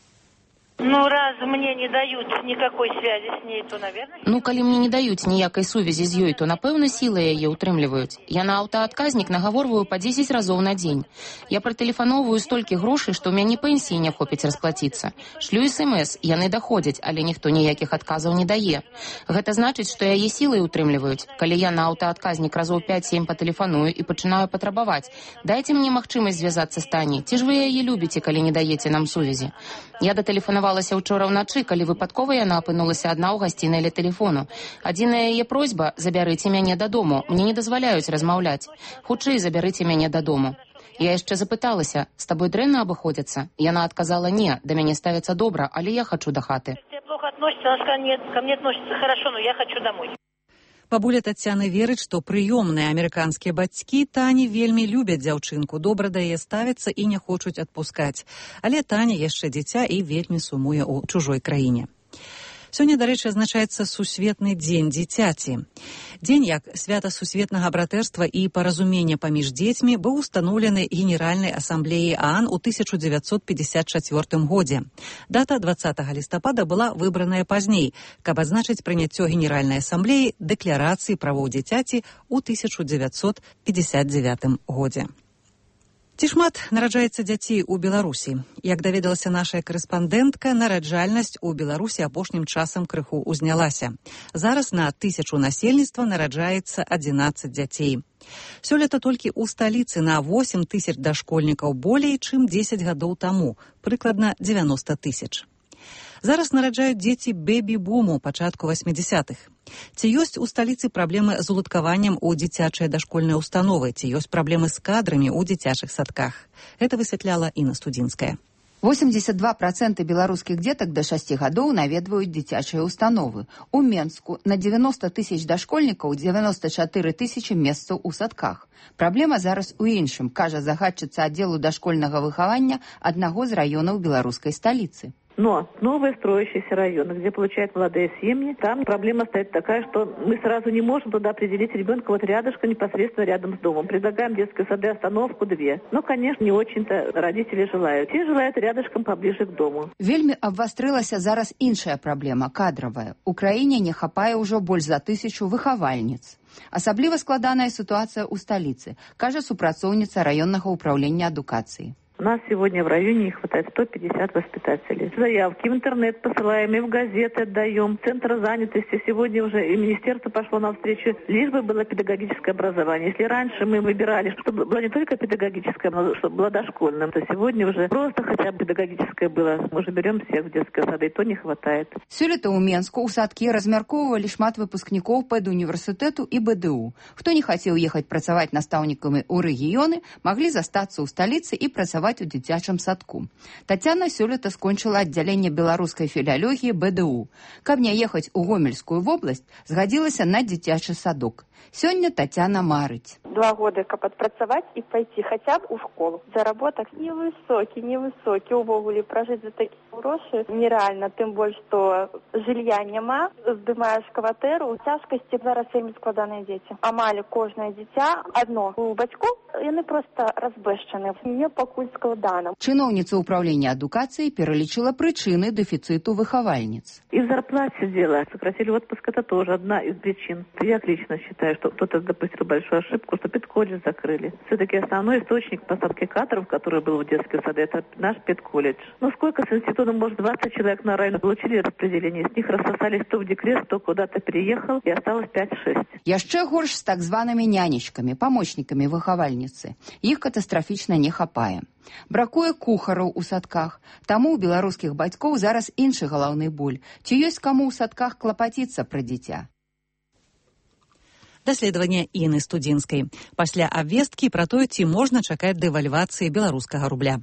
Ну, раз мне не дают никакой связи с ней, то, наверное... Ну, калі мне не даюць ніякай сувязі з ёй, то, напэўна, сілай яе ўтрымліваюць. Я на аўтаадказнік нагаворваю па дзесяць разоў на дзень. Я пратэлефаноўваю столькі грошай, што ў мяне пенсіі не хопіць расплаціцца. Шлю эс эм эс, яны даходзяць, але ніхто ніякіх адказаў не дае. Гэта значыць, што яе сілай утрымліваюць. Калі я на аўтаадказнік разоў пяць-сем патэлефаную і пачынаю патрабаваць: дайце мне магчымасць звязацца з Таняй, ці ж вы яе любіце, калі не даеце нам сувязі? Я датэлефанавалася ўчора ўначы, калі выпадкова яна апынулася адна ў гасцінай ля тэлефону. Адзіная яе просьба: забярыце мяне дадому. Мне не дазваляюць размаўляць. Хутчэй забярыце мяне дадому. Я яшчэ запыталася: з табой дрэнна абыходзяцца? Яна адказала: не, да мяне ставяцца добра, але я хачу да хаты. Плохо относится, она сказала: нет, ко мне относится хорошо, но я хочу домой. Бабуля Тацяны верыць, што прыёмныя амерыканскія бацькі Тані вельмі любяць дзяўчынку, добра да яе ставяцца і не хочуць адпускаць. Але Таня яшчэ дзіця і вельмі сумуе ў чужой краіне. Сёння, дарэчы, азначаецца сусветны дзень дзіцяці. Дзень як свята сусветнага братэрства і паразумення паміж дзецьмі быў устаноўлены Генеральнай асамблеяй ААН у тысяча дзевяцьсот пятьдесят четвёртым годзе. Дата двадцатага лістапада была выбраная пазней, каб адзначыць прыняццё Генеральнай асамблеі дэкларацыі правоў дзіцяці ў тысяча дзевяцьсот пятьдесят девятым годзе. Ці шмат нараджаецца дзяцей у Беларусі? Як даведалася наша карэспандэнтка, нараджальнасць у Беларусі апошнім часам крыху узнялася. Зараз на тысячу насельніцтва нараджаецца адзінаццаць дзяцей. Сёлета толькі ў сталіцы на восемь тысяч дашкольнікаў болей, чым дзесяць гадоў таму, прыкладна дзевяноста тысяч. Зараз нараджаюць дзеці бэбі-буму пачатку васьмідзясятых. Ці ёсць у сталіцы праблемы з уладкаваннем у дзіцячыя дашкольныя установы, ці ёсць праблемы з кадрамі ў дзіцячых садках? Гэта высвятляла Інна Студзінская. восемьдесят два процента беларускіх дзетак да шасці гадоў наведваюць дзіцячыя установы. У Менску на девяносто тысяч дашкольнікаў девяносто чатыры тысячы месцаў у садках. Праблема зараз у іншым, кажа загадчыца аддзелу дашкольнага выхавання аднаго з раёнаў беларускай сталіцы. Но новые строящиеся районы, где получают молодые семьи, там проблема стоит такая, что мы сразу не можем туда определить ребенка вот рядышком, непосредственно рядом с домом. Предлагаем детской сады остановку две. Но, конечно, не очень-то родители желают. Все желают рядышком поближе к дому. Вельмі абвастрылася зараз іншая праблема, кадравая. У краіне не хапае ўжо больш за тысячу выхавальніц. Асабліва складаная сітуацыя ў сталіцы, кажа супрацоўніца раённага ўпраўлення адукацыі. У нас сегодня в районе не хватает сто пятьдесят воспитателей. Заявки в интернет посылаем, и в газеты отдаем. Центр занятости сегодня уже и министерство пошло навстречу, лишь бы было педагогическое образование. Если раньше мы выбирали, чтобы было не только педагогическое, но чтобы было дошкольным, то сегодня уже просто хотя бы педагогическое было. Мы же берем всех в детские сады, и то не хватает. Сёлета ў Менску ў садкі размяркоўвалі шмат выпускнікоў пэдуніверсітэту і бэ дэ у. Хто не хацеў ехаць працаваць настаўнікамі ў рэгіёны, маглі застацца ў сталіцы і працаваць у дзіцячым садку. Тацяна сёлета скончыла аддзяленне беларускай філялогіі бэ дэ у. Каб не ехаць у Гомельскую вобласць, згадзілася на дзіцячы садок. Сёння Тацяна марыць. Два года, каб адпрацаваць і пайти хотя б у школу. Заработак невысокі, невысокі. Увогуле пражыць за такія грошы нереальна, тым больш, што жылля няма, здымаеш кватэру. Цяжкасці зараз вельмі складаныя дзеці. Амаль кожнае дзіця адно. У бацькоў яны проста разбэшчаны. Мне пакуль складана. Чыноўніца ўпраўлення адукацыі пералічыла прычыны дэфіцыту выхавальніц. И в зарплате дело. Сократили отпуск, это тоже одна из причин. Я лично считаю, что кто-то допустил большую ошибку, что педколледж закрыли. Все-таки основной источник поставки кадров, который был в детские сады, это наш педколледж. Ну сколько с институтом, может, двадцать человек на район получили распределение. С них рассосались кто в декрет, кто куда-то переехал, и осталось пять-шесть. Яшчэ горш з так званымі нянечкамі, памочнікамі выхавальніцы. Іх катастрафічна не хапае. Бракуе кухараў у садках. Таму ў беларускіх бацькоў зараз іншы галаўны боль. Ці ёсць каму ў садках клапаціцца пра дзіця? Даследаванне Інны Студзінскай. Пасля абвесткі пра тое, ці можна чакаць дэвальвацыі беларускага рубля.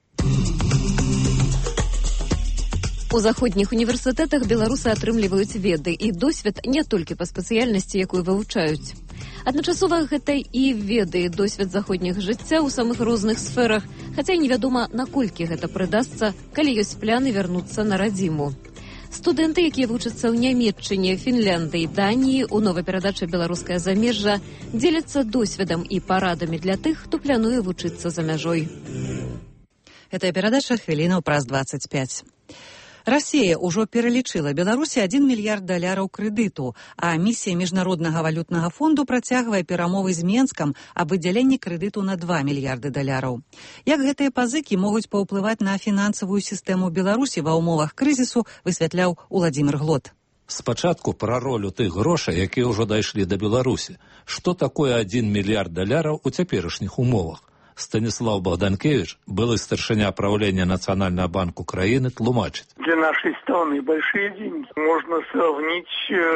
У заходніх універсітэтах беларусы атрымліваюць веды і досвед не толькі па спецыяльнасці, якую вывучаюць. Адначасова гэта і веды, і досвед заходніх жыцця ў самых розных сферах, хаця і невядома, наколькі гэта прыдасца, калі ёсць пляны вярнуцца на радзіму. Студэнты, якія вучацца ў Нямецчыне, Фінляндыі, Даніі, у новай перадачы «Беларускае замежжа» дзеляцца досведам і парадамі для тых, хто плануе вучыцца за мяжой. Гэтая перадача хвілінаў праз дваццаць пяць. Расія ўжо пералічыла Беларусі адзін мільярд даляраў крэдыту, а місія Міжнароднага валютнага фонду працягвае перамовы з Менскам аб выдзяленні крэдыту на два мільярды даляраў. Як гэтыя пазыкі могуць паўплываць на фінансавую сістэму Беларусі ва ўмовах крызісу, высвятляў Уладзімір Глот. Спачатку пра ролю тых грошай, якія ўжо дайшлі да Беларусі. Што такое адзін мільярд даляраў у цяперашніх умовах? Станислав Богданкевич, былый старшиня правления Национального банка Украины, тлумачит. Для нашей страны большие деньги. Можно сравнить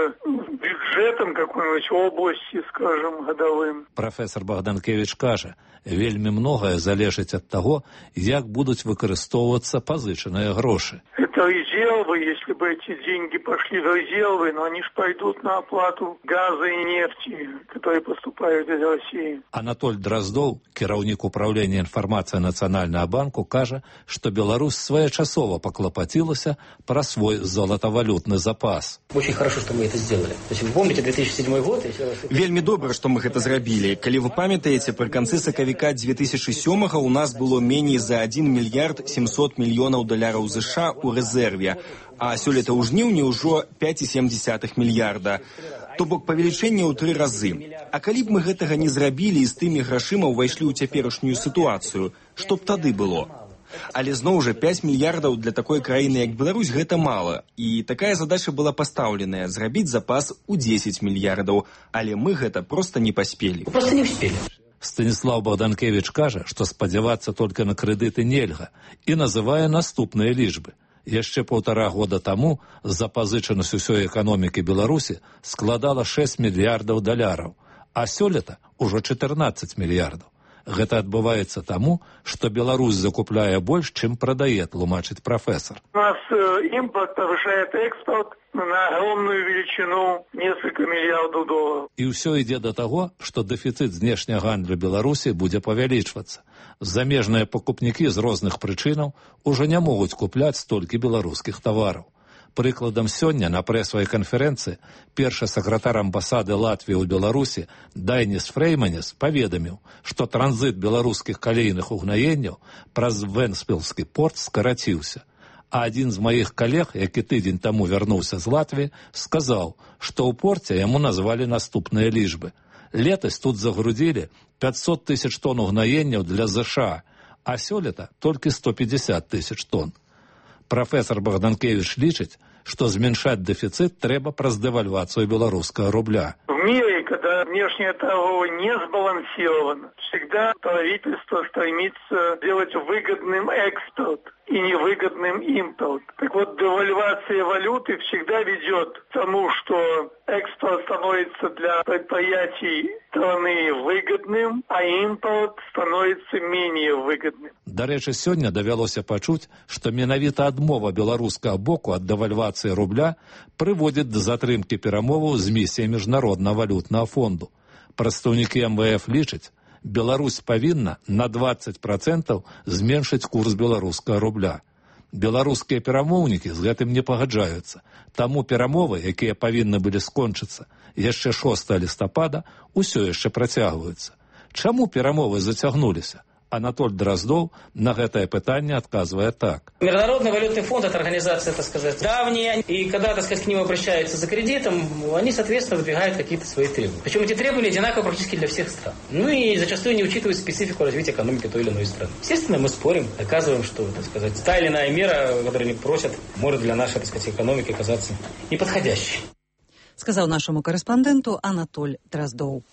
с бюджетом какой-нибудь области, скажем, годовым. Профессор Богданкевич каже, вельмі многое залежить от того, як будут выкарыстоўвацца пазычаныя грошы. Это резервы, если бы эти деньги пошли в резервы, но они же пойдут на оплату газа и нефти, которые поступают из России. Анатоль Дроздов, кіраўнік управления информации Национального банка, кажа, что Беларусь своечасова поклопотилася про свой золотовалютный запас. Очень хорошо, что мы это сделали. То есть вы помните две тысячи седьмой год? Вельмі добра, што мы гэта зрабілі. Калі вы памятаеце, пры канцы сакавіка две тысячи сёмага у нас было меней за один мільярд семьсот мільёнаў даляраў США у рэзерве, а сёлета ў жніўні ўжо пять и семь десятых мільярда. То бок павелічэнне ў тры разы. А калі б мы гэтага не зрабілі і з тымі грашыма ўвайшлі ў цяперашнюю сітуацыю, што б тады было? Але зноў жа пять мільярдаў для такой краіны, як Беларусь, гэта мала. І такая задача была пастаўленая – зрабіць запас у десять мільярдаў. Але мы гэта проста не паспелі. Просто не успели. Станислав Богданкевич кажа, што спадзявацца толькі на крэдыты нельга і называе наступныя лічбы. Яшчэ паўтара года таму запазычанасць усёй эканомікі Беларусі складала шесть мільярдаў даляраў, а сёлета ўжо чатырнаццаць мільярдаў. Гэта адбываецца таму, што Беларусь закупляе больш, чым прадае, тлумачыць прафесор. У нас э, импорт повышает экспорт на огромную величину несколько миллиардов долларов. І ўсё ідзе да таго, што дэфіцыт знешняга гандлю Беларусі будзе павялічвацца. Замежныя пакупнікі з розных прычынаў ужо не могуць купляць столькі беларускіх тавараў. Прыкладам, сёння на прэсавай канферэнцыі першы сакратар амбасады Латвіі ў Беларусі Дайніс Фрейманес паведаміў, што транзіт беларускіх калейных угнаенняў праз Вэнспілскі порт скараціўся. А адзін з маіх калег, які тыдзень таму вярнуўся з Латвіі, сказаў, што ў порце яму назвалі наступныя лічбы. Летась тут загрудзілі пятьсот тысяч тонн угнаенняў для ЗША, а сёлета толькі сто пятьдесят тысяч тонн. Профессор Богданкевич лічыць, што зменшаць дэфіцыт трэба праз дэвальвацыю беларускага рубля. В мире, когда внешняя торговля не сбалансирована, всегда правительство стремится делать выгодным экспорт и невыгодным импорт. Так вот, девальвация валюты всегда ведет к тому, что экспорт становится для предприятий страны выгодным, а импорт становится менее выгодным. Дарэчы, сёння давялося пачуць, што менавіта адмова беларускага боку ад дэвальвацыі рубля прыводзіць да затрымкі перамоваў з місіяй Міжнароднага валютнага фонду. Прадстаўнікі эм вэ эф лічаць, Беларусь павінна на двадцать процентов зменшыць курс беларускага рубля. Беларускія перамоўнікі з гэтым не пагаджаюцца. Таму перамовы, якія павінны былі скончыцца яшчэ шостага лістапада, усё яшчэ працягваюцца. Чаму перамовы зацягнуліся? Анатоль Дроздов на гэтае пытанне адказвае так. Международный валютный фонд – это организация, так сказать, давняя. И когда, так сказать, к ним обращаются за кредитом, они, соответственно, выдвигают какие-то свои требования. Причем эти требования одинаковы практически для всех стран. Ну и зачастую не учитывают специфику развития экономики той или иной страны. Естественно, мы спорим, доказываем, что, так сказать, та или иная мера, которую они просят, может для нашей, так сказать, экономики оказаться неподходящей. Сказал нашему корреспонденту Анатоль Дроздов.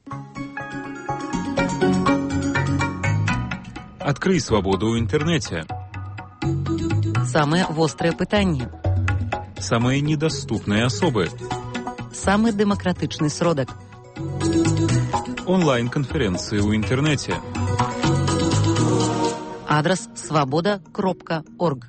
Открый свободу в интернете. Самые острые пытания. Самые недоступные особы. Самый демократичный сродок. Онлайн-конференции в интернете. Адрес свобода кропка орг.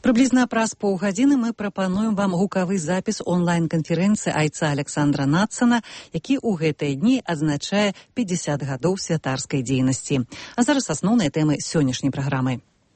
Прыблізна праз паўгадзіны мы прапануем вам гукавы запіс онлайн-канферэнцыі айца Александра Нацана, які ў гэтыя дні адзначае пятьдесят гадоў святарскай дзейнасці. А зараз асноўныя тэмы сённяшняй праграмы.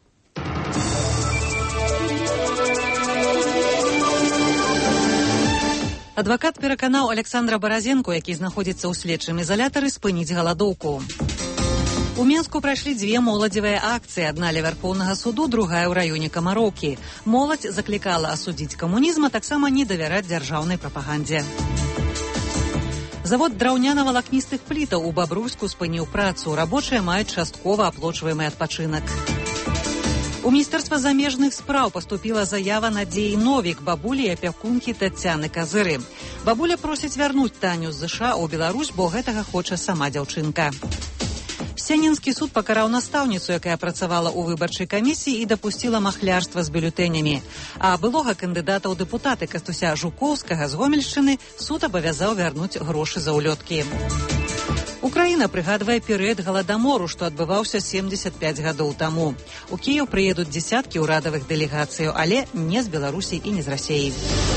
Адвакат пераканаў Александра Баразенку, які знаходзіцца ў следчым ізалятары, спыніць галадоўку. У Менску прайшлі дзве моладзевыя акцыі. Адна ля Вярхоўнага суду, другая ў раёне Камароўкі. Моладзь заклікала асудзіць камунізм, а таксама не давяраць дзяржаўнай прапагандзе. Завод драўняна-валакністых плітаў у Бабруйску спыніў працу. Рабочыя маюць часткова аплочваемы адпачынак. У Міністэрства замежных спраў паступіла заява Надзеі Новік, бабулі і апякункі Тацяны Казыры. Бабуля просіць вярнуць Таню з ЗША ў Беларусь, бо гэтага хоча сама дзяўчынка. Сянінскі суд пакараў настаўніцу, якая працавала ў выбарчай камісіі і дапусціла махлярства з бюлетэнямі. А былога кандыдата ў дэпутаты Кастуся Жукоўскага з Гомельшчыны суд абавязаў вярнуць грошы за ўлёткі. Украіна прыгадвае перыяд галадамору, што адбываўся семьдесят пять гадоў таму. У Кіеў прыедуць дзесяткі ўрадавых дэлегацыяў, але не з Беларусі і не з Расіі.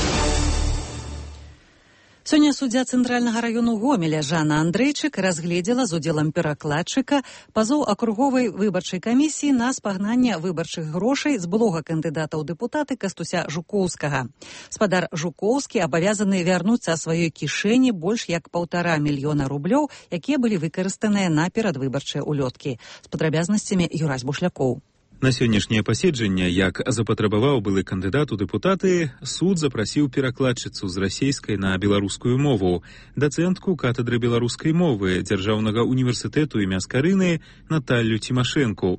Сёння суддзя Цэнтральнага раёну Гомеля Жанна Андрейчык разгледзела з удзелам перакладчыка пазоў акруговай выбарчай камісіі на спагнанне выбарчых грошай з былога кандыдата ў дэпутаты Кастуся Жукоўскага. Спадар Жукоўскі абавязаны вярнуць са сваёй кішэні больш як паўтара мільёна рублёў, якія былі выкарыстаныя на перадвыбарчыя ўлёткі. З падрабязнасцямі Юрась Бушлякоў. На сённяшняе паседжанне, як запатрабаваў былы кандыдат у дэпутаты, суд запрасіў перакладчыцу з расейскай на беларускую мову, дацэнтку катедры беларускай мовы Дзяржаўнага універсітэту імя Скарыны Наталлю Цімашэнку.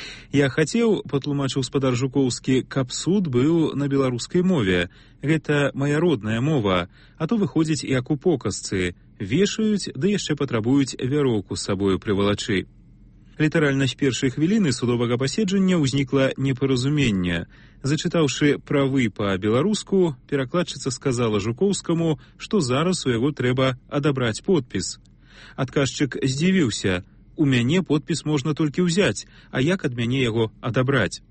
Я хацеў, патлумачыў спадар Жукоўскі, каб суд быў на беларускай мове. Гэта мая родная мова, а то выходзіць як у показцы. Вешаюць, да яшчэ патрабуюць вяроўку з сабою прывалачы. Літаральна з першай хвіліны судовага паседжання ўзнікла непаразуменне. Зачытаўшы правы па-беларуску, перакладчыца сказала Жукоўскаму, што зараз у яго трэба адабраць подпіс. Адказчык здзівіўся. У мяне подпіс можна толькі ўзяць, а як ад мяне яго адабраць?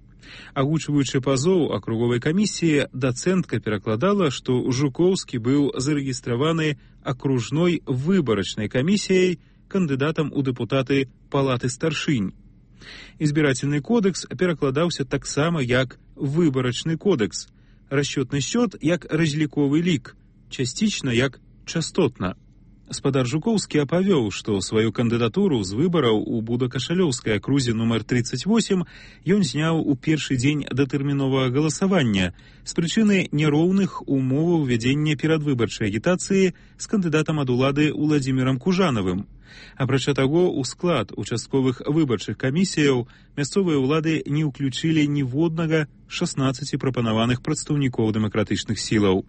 Агучваючы пазоў акруговай камісіі, дацэнтка перакладала, што Жукоўскі быў зарэгістраваны акружной выбарачнай камісіяй, кандыдатам у дэпутаты палаты старшынь. Избирательный кодекс перакладаўся таксама як выбарачны кодекс, расчётны счёт як разліковы лік, частічна як частотна. Спадар Жукоўскі апавёў, што сваю кандыдатуру з выбараў у Будакашалёўскай акрузе нумар тридцать восемь ён зняў у першы дзень датэрміновага галасавання з прычыны няроўных умоваў вядзення перадвыбарчай агітацыі з кандыдатам ад улады Уладзімірам Кужанавым. Апрача таго, у склад участковых выбарчых камісіяў мясцовыя ўлады не ўключылі ніводнага шаснаццаці прапанаваных прадстаўнікоў дэмакратычных сілаў.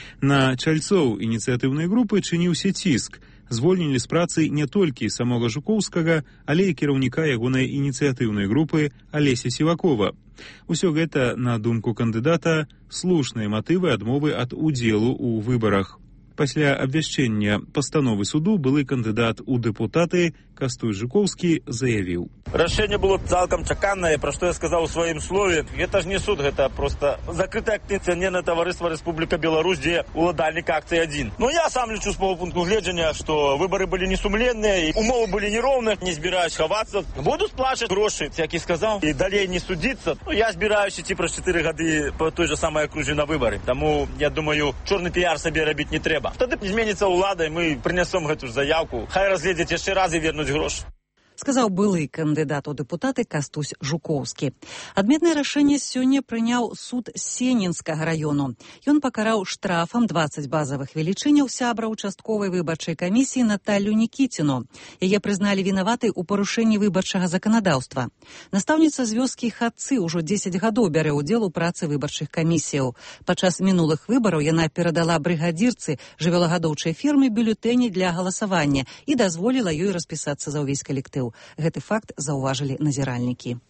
На чальцоў ініцыятыўнай групы чыніўся ціск. Звольнілі з працы не толькі самога Жукоўскага, але і кіраўніка ягонай ініцыятыўнай групы Алеся Сівакова. Усё гэта, на думку кандыдата, слушныя матывы адмовы ад удзелу ў выбарах. Пасля абвяшчэння пастановы суду былы кандыдат у дэпутаты Кастусь Жукоўскі заявіў. Рашэнне было цалкам чаканае, пра што я сказаў у сваім слове. Гэта ж не суд, гэта проста закрытае акцыянернае таварыства Рэспубліка Беларусь, дзе уладальнік акцыі адзін. Ну я сам лічу з пого пункту гледжання, што выбары былі несумленныя, умовы былі нероўныя, не збіраюсь хавацца. Буду сплачваць грошы, як і сказаў, і далей не судзіцца. Ну я збіраюсь ісці праз чатыры гады па той жа самай акрузе на выбары. Таму, я думаю, чорны піяр сабе рабіць не трэба. Тады зменіцца ўлада, і мы прынясем гэту ж заявку. Хай разгледзяць яшчэ раз і вернуць грошы. Сказаў былы кандыдат у дэпутаты Кастусь Жукоўскі. Адметнае рашэнне сёння прыняў суд Сенінскага раёну. Ён пакараў штрафам двадцать базавых велічыняў сябра участковай выбарчай камісіі Наталлю Нікіціну. Яе прызналі вінаватай у парушэнні выбарчага заканадаўства. Настаўніца з вёскі Хатцы ўжо дзесяць гадоў бярэ ўдзел у працы выбарчых камісіяў. Падчас мінулых выбараў яна перадала брыгадзірцы жывёлагадоўчай фірмы бюлетэні для галасавання і дазволіла ёй распісацца за ўвесь калектыў. Гэты факт заўважылі назіральнікі.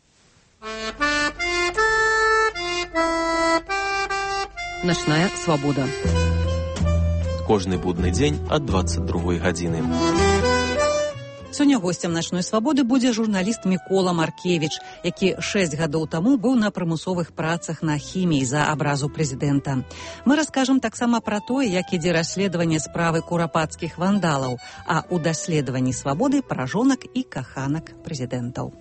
Начная свабода. Кожны будны дзень ад двадцать другой гадзіны. Сёння госцем начной свабоды будзе журналіст Мікола Маркевіч, які шэсць гадоў таму быў на прымусовых працах на хіміі за абразу прэзідэнта. Мы раскажам таксама пра тое, як ідзе расследаванне справы курапацкіх вандалаў, а ў даследаванні свабоды пра жонак і каханак прэзідэнтаў.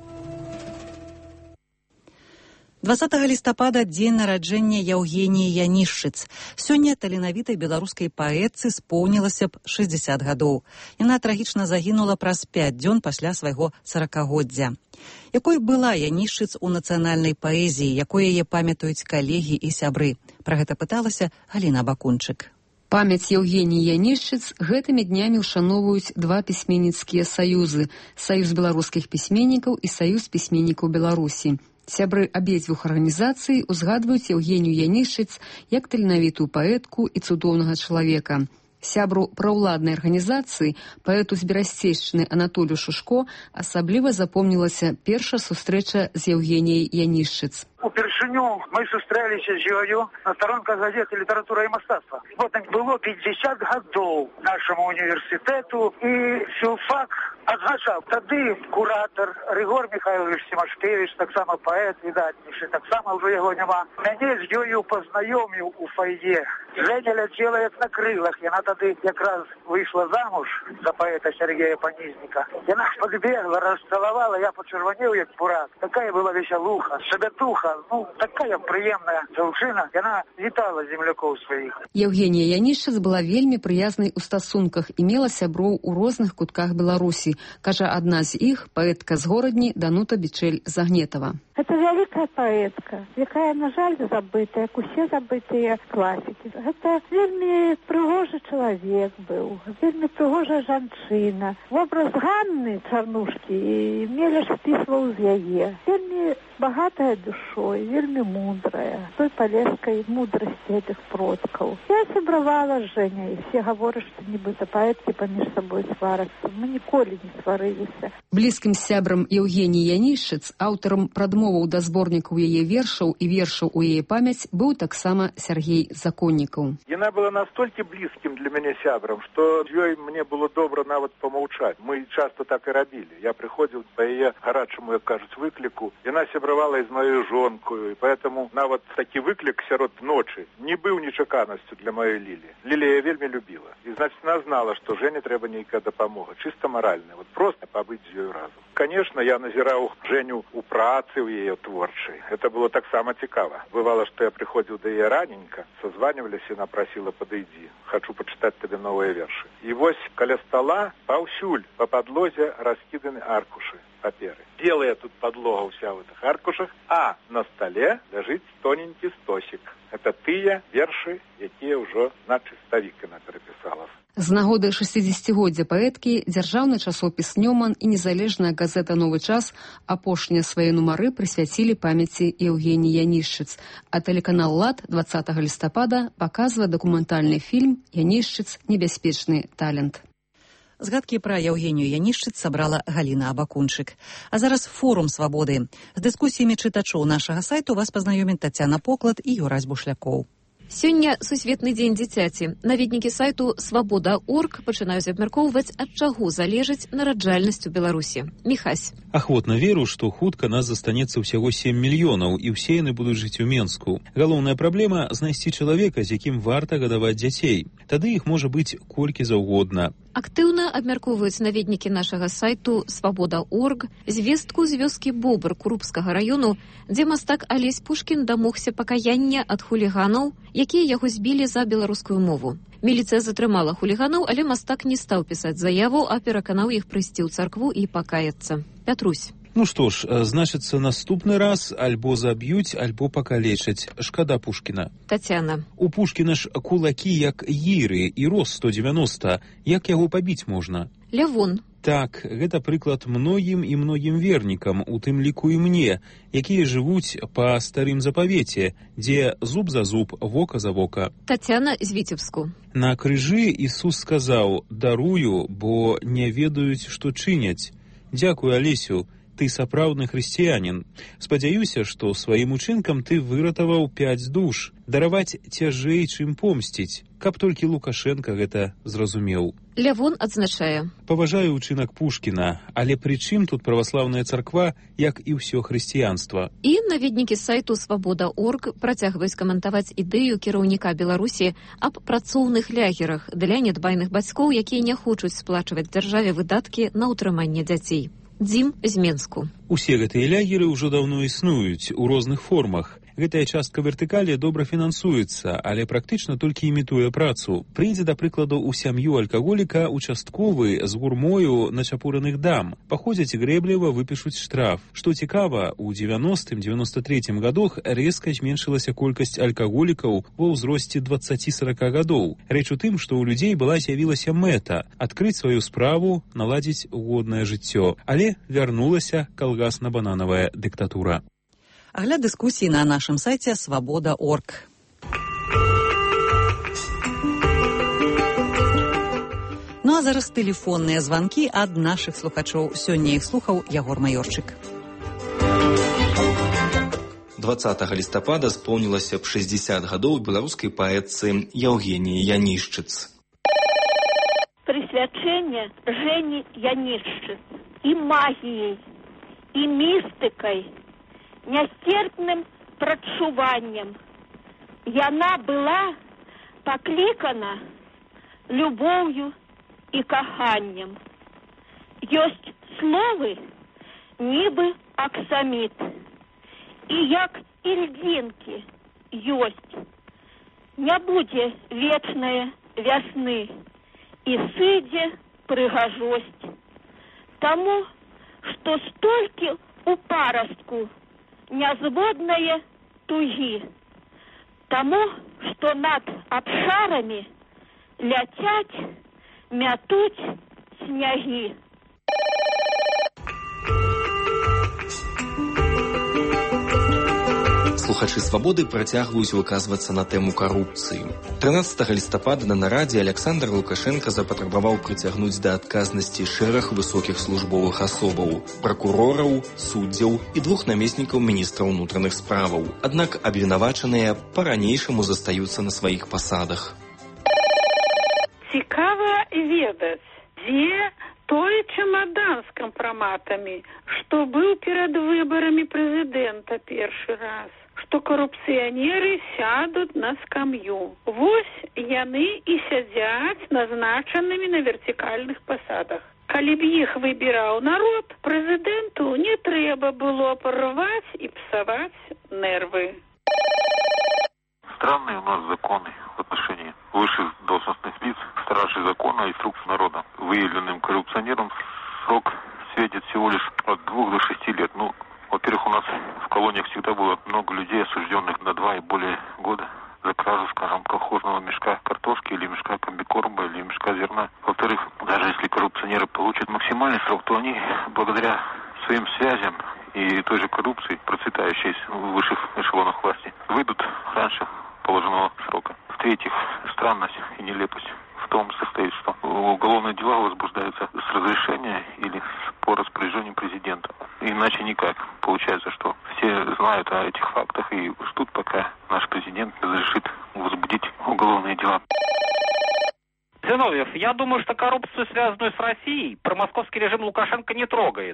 двадцатага лістапада дзень нараджэння Яўгеніі Янішчыц. Сёння таленавітай беларускай паэтцы споўнілася б шэсцьдзесят гадоў. Яна трагічна загінула праз пяць дзён пасля свайго саракагоддзя. Якой была Янішчыц у нацыянальнай паэзіі, якой яе памятаюць калегі і сябры? Пра гэта пыталася Галіна Бакунчык. Памяць Яўгеніі Янішчыц гэтымі днямі ўшаноўваюць два пісьменніцкія саюзы – Саюз беларускіх пісьменнікаў і Саюз пісьменнікаў Беларусі. Сябры абедзвюх арганізацый узгадваюць Яўгенію Янішчыц як таленавітую паэтку і цудоўнага чалавека. Сябру праўладнай арганізацыі, паэту з Берасцейшчыны Анатолію Шушко, асабліва запомнілася першая сустрэча з Яўгеніяй Янішчыц. Упершыню мы сустрэліся з ёю на старонках газеты «Літаратура і мастацтва». Потым было пятьдесят гадоў нашаму універсітэту, і філфак адзначаў. Тады куратор Рыгор Михайлович Семашкевич, таксама паэт выдатнейшы, таксама ўжо яго няма, мяне з ёю пазнаёміў у фойе. Женя ляцела як на крылах. Яна тады якраз выйшла замуж за паэта Сергея Панізніка. Яна падбегла, расцалавала, я пачырванеў як бурак. Такая была весялуха, шабятуха, ну, такая прыемная дзяўчына. Яна вітала землякоў сваіх. Яўгенія Янішчыц была вельмі прыязнай у стасунках і мела сяброў у розных кутках Беларусі, кажа адна з іх, паэтка з горадні Данута Бичель-Загнетова. Это вялікая паэтка, якая, на жаль, забытая, як усе забытыя класікі. Гэта вельмі прыгожы чалавек быў, вельмі прыгожая жанчына. Вобраз Ганны Чарнушкі Мелеш спісваў з яе. Вельмі багатая душой, вельмі мудрая, той палескай мудрасці гэтых продкаў. Я сябравала з Женяй, все гавораць, што нібыта паэткі паміж сабой сварацца. Мы ніколі не сварыліся. Блізкім сябрам Яўгеніі Янішчыц, аўтарам прадмоваў да зборнікаў яе вершаў і вершаў у яе памяць быў таксама Сергей Законнікаў. Яна была настолькі блізкім для мяне сябрам, што з ёй мне было добра нават помаўчаць. Мы часто так і рабілі. Я прыходзіў па яе гарачаму, як кажуць, выкліку. Яна сябравала і з маёй жонкою, і поэтому нават такі выклік сярод ночы не быў нечаканасцю для маёй Лілі. Ліля я вельмі любіла. І, значит, она знала, што Жене трэба нейкая дапамога, чыста маральная, вот просто пабыць з ёй разам. Конечно, я назіраў Женю у працы ў яе творчай. Это было таксама цікава. Бывало, што я прыходзіў да яе раненька, созванивались, і просила подойди. Хочу почитать тебе новые верши. И вось каля стола паўсюль по подлозе раскиданы аркуши паперы. Белая тут подлога вся в этих аркушах, а на столе лежит тоненький стосик. Это тыя верши, якія ўжо на чыставік яна перапісала. З нагоды шэсцідзесяцігоддзя паэткі дзяржаўны часопіс «Нёман» і незалежная газета «Новы час» апошнія свае нумары прысвяцілі памяці Яўгеніі Янішчыц, а тэлеканал «Лад» двадцатага лістапада паказвае дакументальны фільм «Янішчыц. Небяспечны талент». Згадкі пра Яўгенію Янішчыц сабрала Галіна Абакунчык. А зараз форум свабоды. З дыскусіямі чытачоў нашага сайту вас пазнаёміць Тацяна Поклад і Юрась Бушлякоў. Сёння сусветны дзень дзіцяці. Наведнікі сайту свабода точка орг пачынаюць абмяркоўваць, ад чаго залежыць нараджальнасць у Беларусі. Міхась. Ахвотна веру, што хутка нас застанецца ўсяго сем мільёнаў, і ўсе яны будуць жыць у Менску. Галоўная праблема – знайсці чалавека, з якім варта гадаваць дзяцей. Тады іх можа быць колькі заўгодна. Актыўна абмяркоўваюць наведнікі нашага сайту свабода точка орг звестку з вёскі Бобр Крупскага раёну, дзе мастак Алесь Пушкін дамогся пакаяння ад хуліганаў, якія яго збілі за беларускую мову. Міліцыя затрымала хуліганаў, але мастак не стаў пісаць заяву, а пераканаў іх прыйсці ў царкву і пакаяцца. Пятрусь. Ну што ж, значыцца, наступны раз альбо заб'юць, альбо пакалечаць. Шкада Пушкіна. Тацяна. У Пушкіна ж кулакі як гіры і рост сто дзевяноста. Як яго пабіць можна? Лявон. Так, гэта прыклад многім і многім вернікам, у тым ліку і мне, якія жывуць па старым запавеце, дзе зуб за зуб, вока за вока. Тацяна з Віцебску. На крыжы Ісус сказаў: «Дарую, бо не ведаюць, што чыняць». Дзякуй, Алесю, ты сапраўдны хрысціянін. Спадзяюся, што сваім учынкам ты выратаваў пяць душ. Дараваць цяжэй, чым помсціць. каб толькі Лукашенко гэта зразумеў. Лявон адзначае: паважаю ўчынак Пушкіна, але пры чым тут праваслаўная царква, як і ўсё хрысціянства. І наведнікі сайту свабода точка орг працягваюць каментаваць ідэю кіраўніка Беларусі аб працоўных лягерах для нядбайных бацькоў, якія не хочуць сплачваць дзяржаве выдаткі на ўтрыманне дзяцей. Дзім з Менску. Усе гэтыя лягеры ўжо даўно існуюць у розных формах. Гэтая частка вертыкалі добра фінансуецца, але практычна толькі імітуе працу. Прыйдзе, да прыкладу, у сям'ю алкаголіка участковы з гурмою начапураных дам. Паходзяць грэбліва, выпішуць штраф. Што цікава, у дзевяностым дзевяноста трэцім гадах рэзка зменшылася колькасць алкаголікаў ва ўзросце дваццаць-сарак гадоў. Рэч у тым, што ў людзей была з'явілася мэта – адкрыць сваю справу, наладзіць годнае жыццё. Але вярнулася калгасна-бананавая дыктатура. Агляд дыскусіі на нашым сайце свабода точка орг. Ну а зараз тэлефонныя званкі ад нашых слухачоў. Сёння іх слухаў Ягор Маёрчык. дваццатага лістапада споўнілася б шэсцьдзесят гадоў беларускай паэтцы Яўгеніі Янішчыц. Присвячэнне Жені Янішчыц і магіяй, і містыкай, нястерпным прачуваннем. Яна была паклікана любоўю і каханнем. Ёсць словы, нібы аксаміт, і як ільдзінкі ёсць. Не будзе вечнае вясны, і сыдзе прыгажосць. Таму, што столькі у парастку нязводнае тугі. Таму, што над абшарамі ляцяць, мятуць снягі. Слухачы свабоды працягваюць выказвацца на тэму карупцыі. трынаццатага лістапада на нарадзе Александр Лукашенко запатрабаваў прыцягнуць да адказнасці шэраг высокіх службовых асобаў, пракурораў, суддзяў і двух намеснікаў міністра ўнутраных справаў. Аднак абвінавачаныя па-ранейшаму застаюцца на сваіх пасадах. Цікава ведаць, дзе той чемодан з кампраматамі, што быў перад выбарамі прэзідэнта першы раз, што карупцыянеры сядуць на скам'ю. Вось яны і сядзяць назначанымі на вертыкальных пасадах. Калі б іх выбіраў народ, прэзідэнту не трэба было порваць і псаваць нервы. Странные у нас законы в отношении высших должностных лиц, стражей закона и инструкций народа. Выявленным коррупционерам срок светит всего лишь от двух до шести лет. Ну, во-первых, у нас в колониях всегда было много людей, осужденных на два и более года за кражу, скажем, колхозного мешка картошки или мешка комбикорма или мешка зерна. Во-вторых, даже если коррупционеры получат максимальный срок, то они благодаря своим связям и той же коррупции, процветающей в высших эшелонах власти, выйдут раньше положенного срока. В-третьих, странность и нелепость в том состоит, что уголовные дела возбуждаются с разрешения или по распоряжению президента. Иначе никак. Получается, что все знают о этих фактах и ждут, пока наш президент разрешит возбудить уголовные дела. Зиновьев, я думаю, что коррупцию, связанную с Россией, промосковский режим Лукашенко не трогает.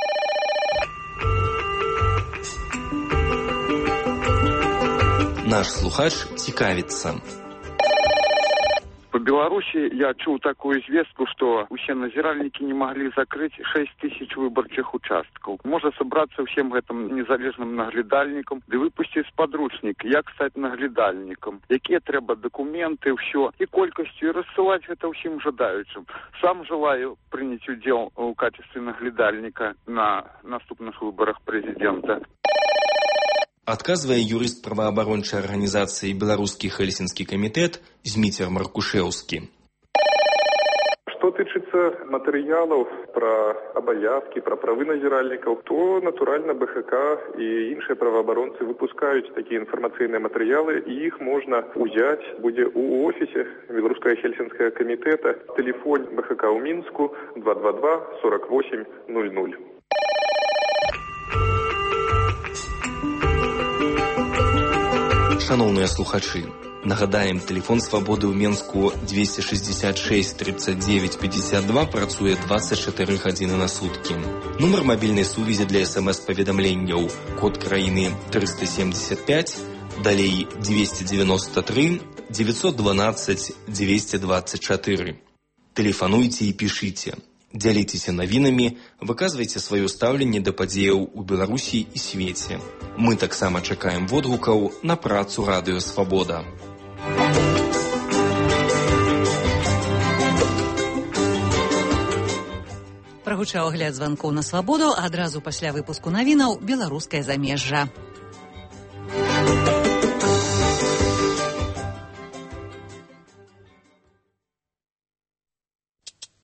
Наш слухач цікавіцца. По Беларуси я чуў такую известку, что усе назиральники не могли закрыть шесть тысяч выборчих участков. Можно собраться всем этим незалежным наглядальникам и выпустить подручник, як стать наглядальником, какие треба документы, все, и колькостью, и рассылать это всем жадающим. Сам желаю принять удел в качестве наглядальника на наступных выборах президента. Адказвае юрыст праваабарончай арганізацыі «Беларускі Хельсінскі камітэт» Зміцер Маркушеўскі. Что тычыцца матэрыялаў пра абавязкі, пра правы назіральнікаў, то, натуральна, БХК і іншыя праваабаронцы выпускаюць такія інфармацыйныя матэрыялы, і іх можна ўзяць будзе ў офісе Беларускага Хельсінскага камітэта. Тэлефон БХК ў Мінску два два два сорок восемь ноль ноль. Шановныя слухачы, Нагадаем, телефон «Свабоды» ў Менску двести шестьдесят шесть тридцать девять пятьдесят два працуе двадцать четыре гадзіны на суткі. Нумар мабільнай сувязі для смс-паведамленняў, код краіны триста семьдесят пять, далей двести девяносто три девятьсот двенадцать двести двадцать четыре. Тэлефануйце і пішыце. Дзяліцеся навінамі, выказвайце сваё стаўленне да падзеяў у Беларусі і свеце. Мы таксама чакаем водгукаў на працу радыё «Свабода». Прагучаў агляд званкоў на «Свабоду», адразу пасля выпуску навінаў «Беларускае замежжа».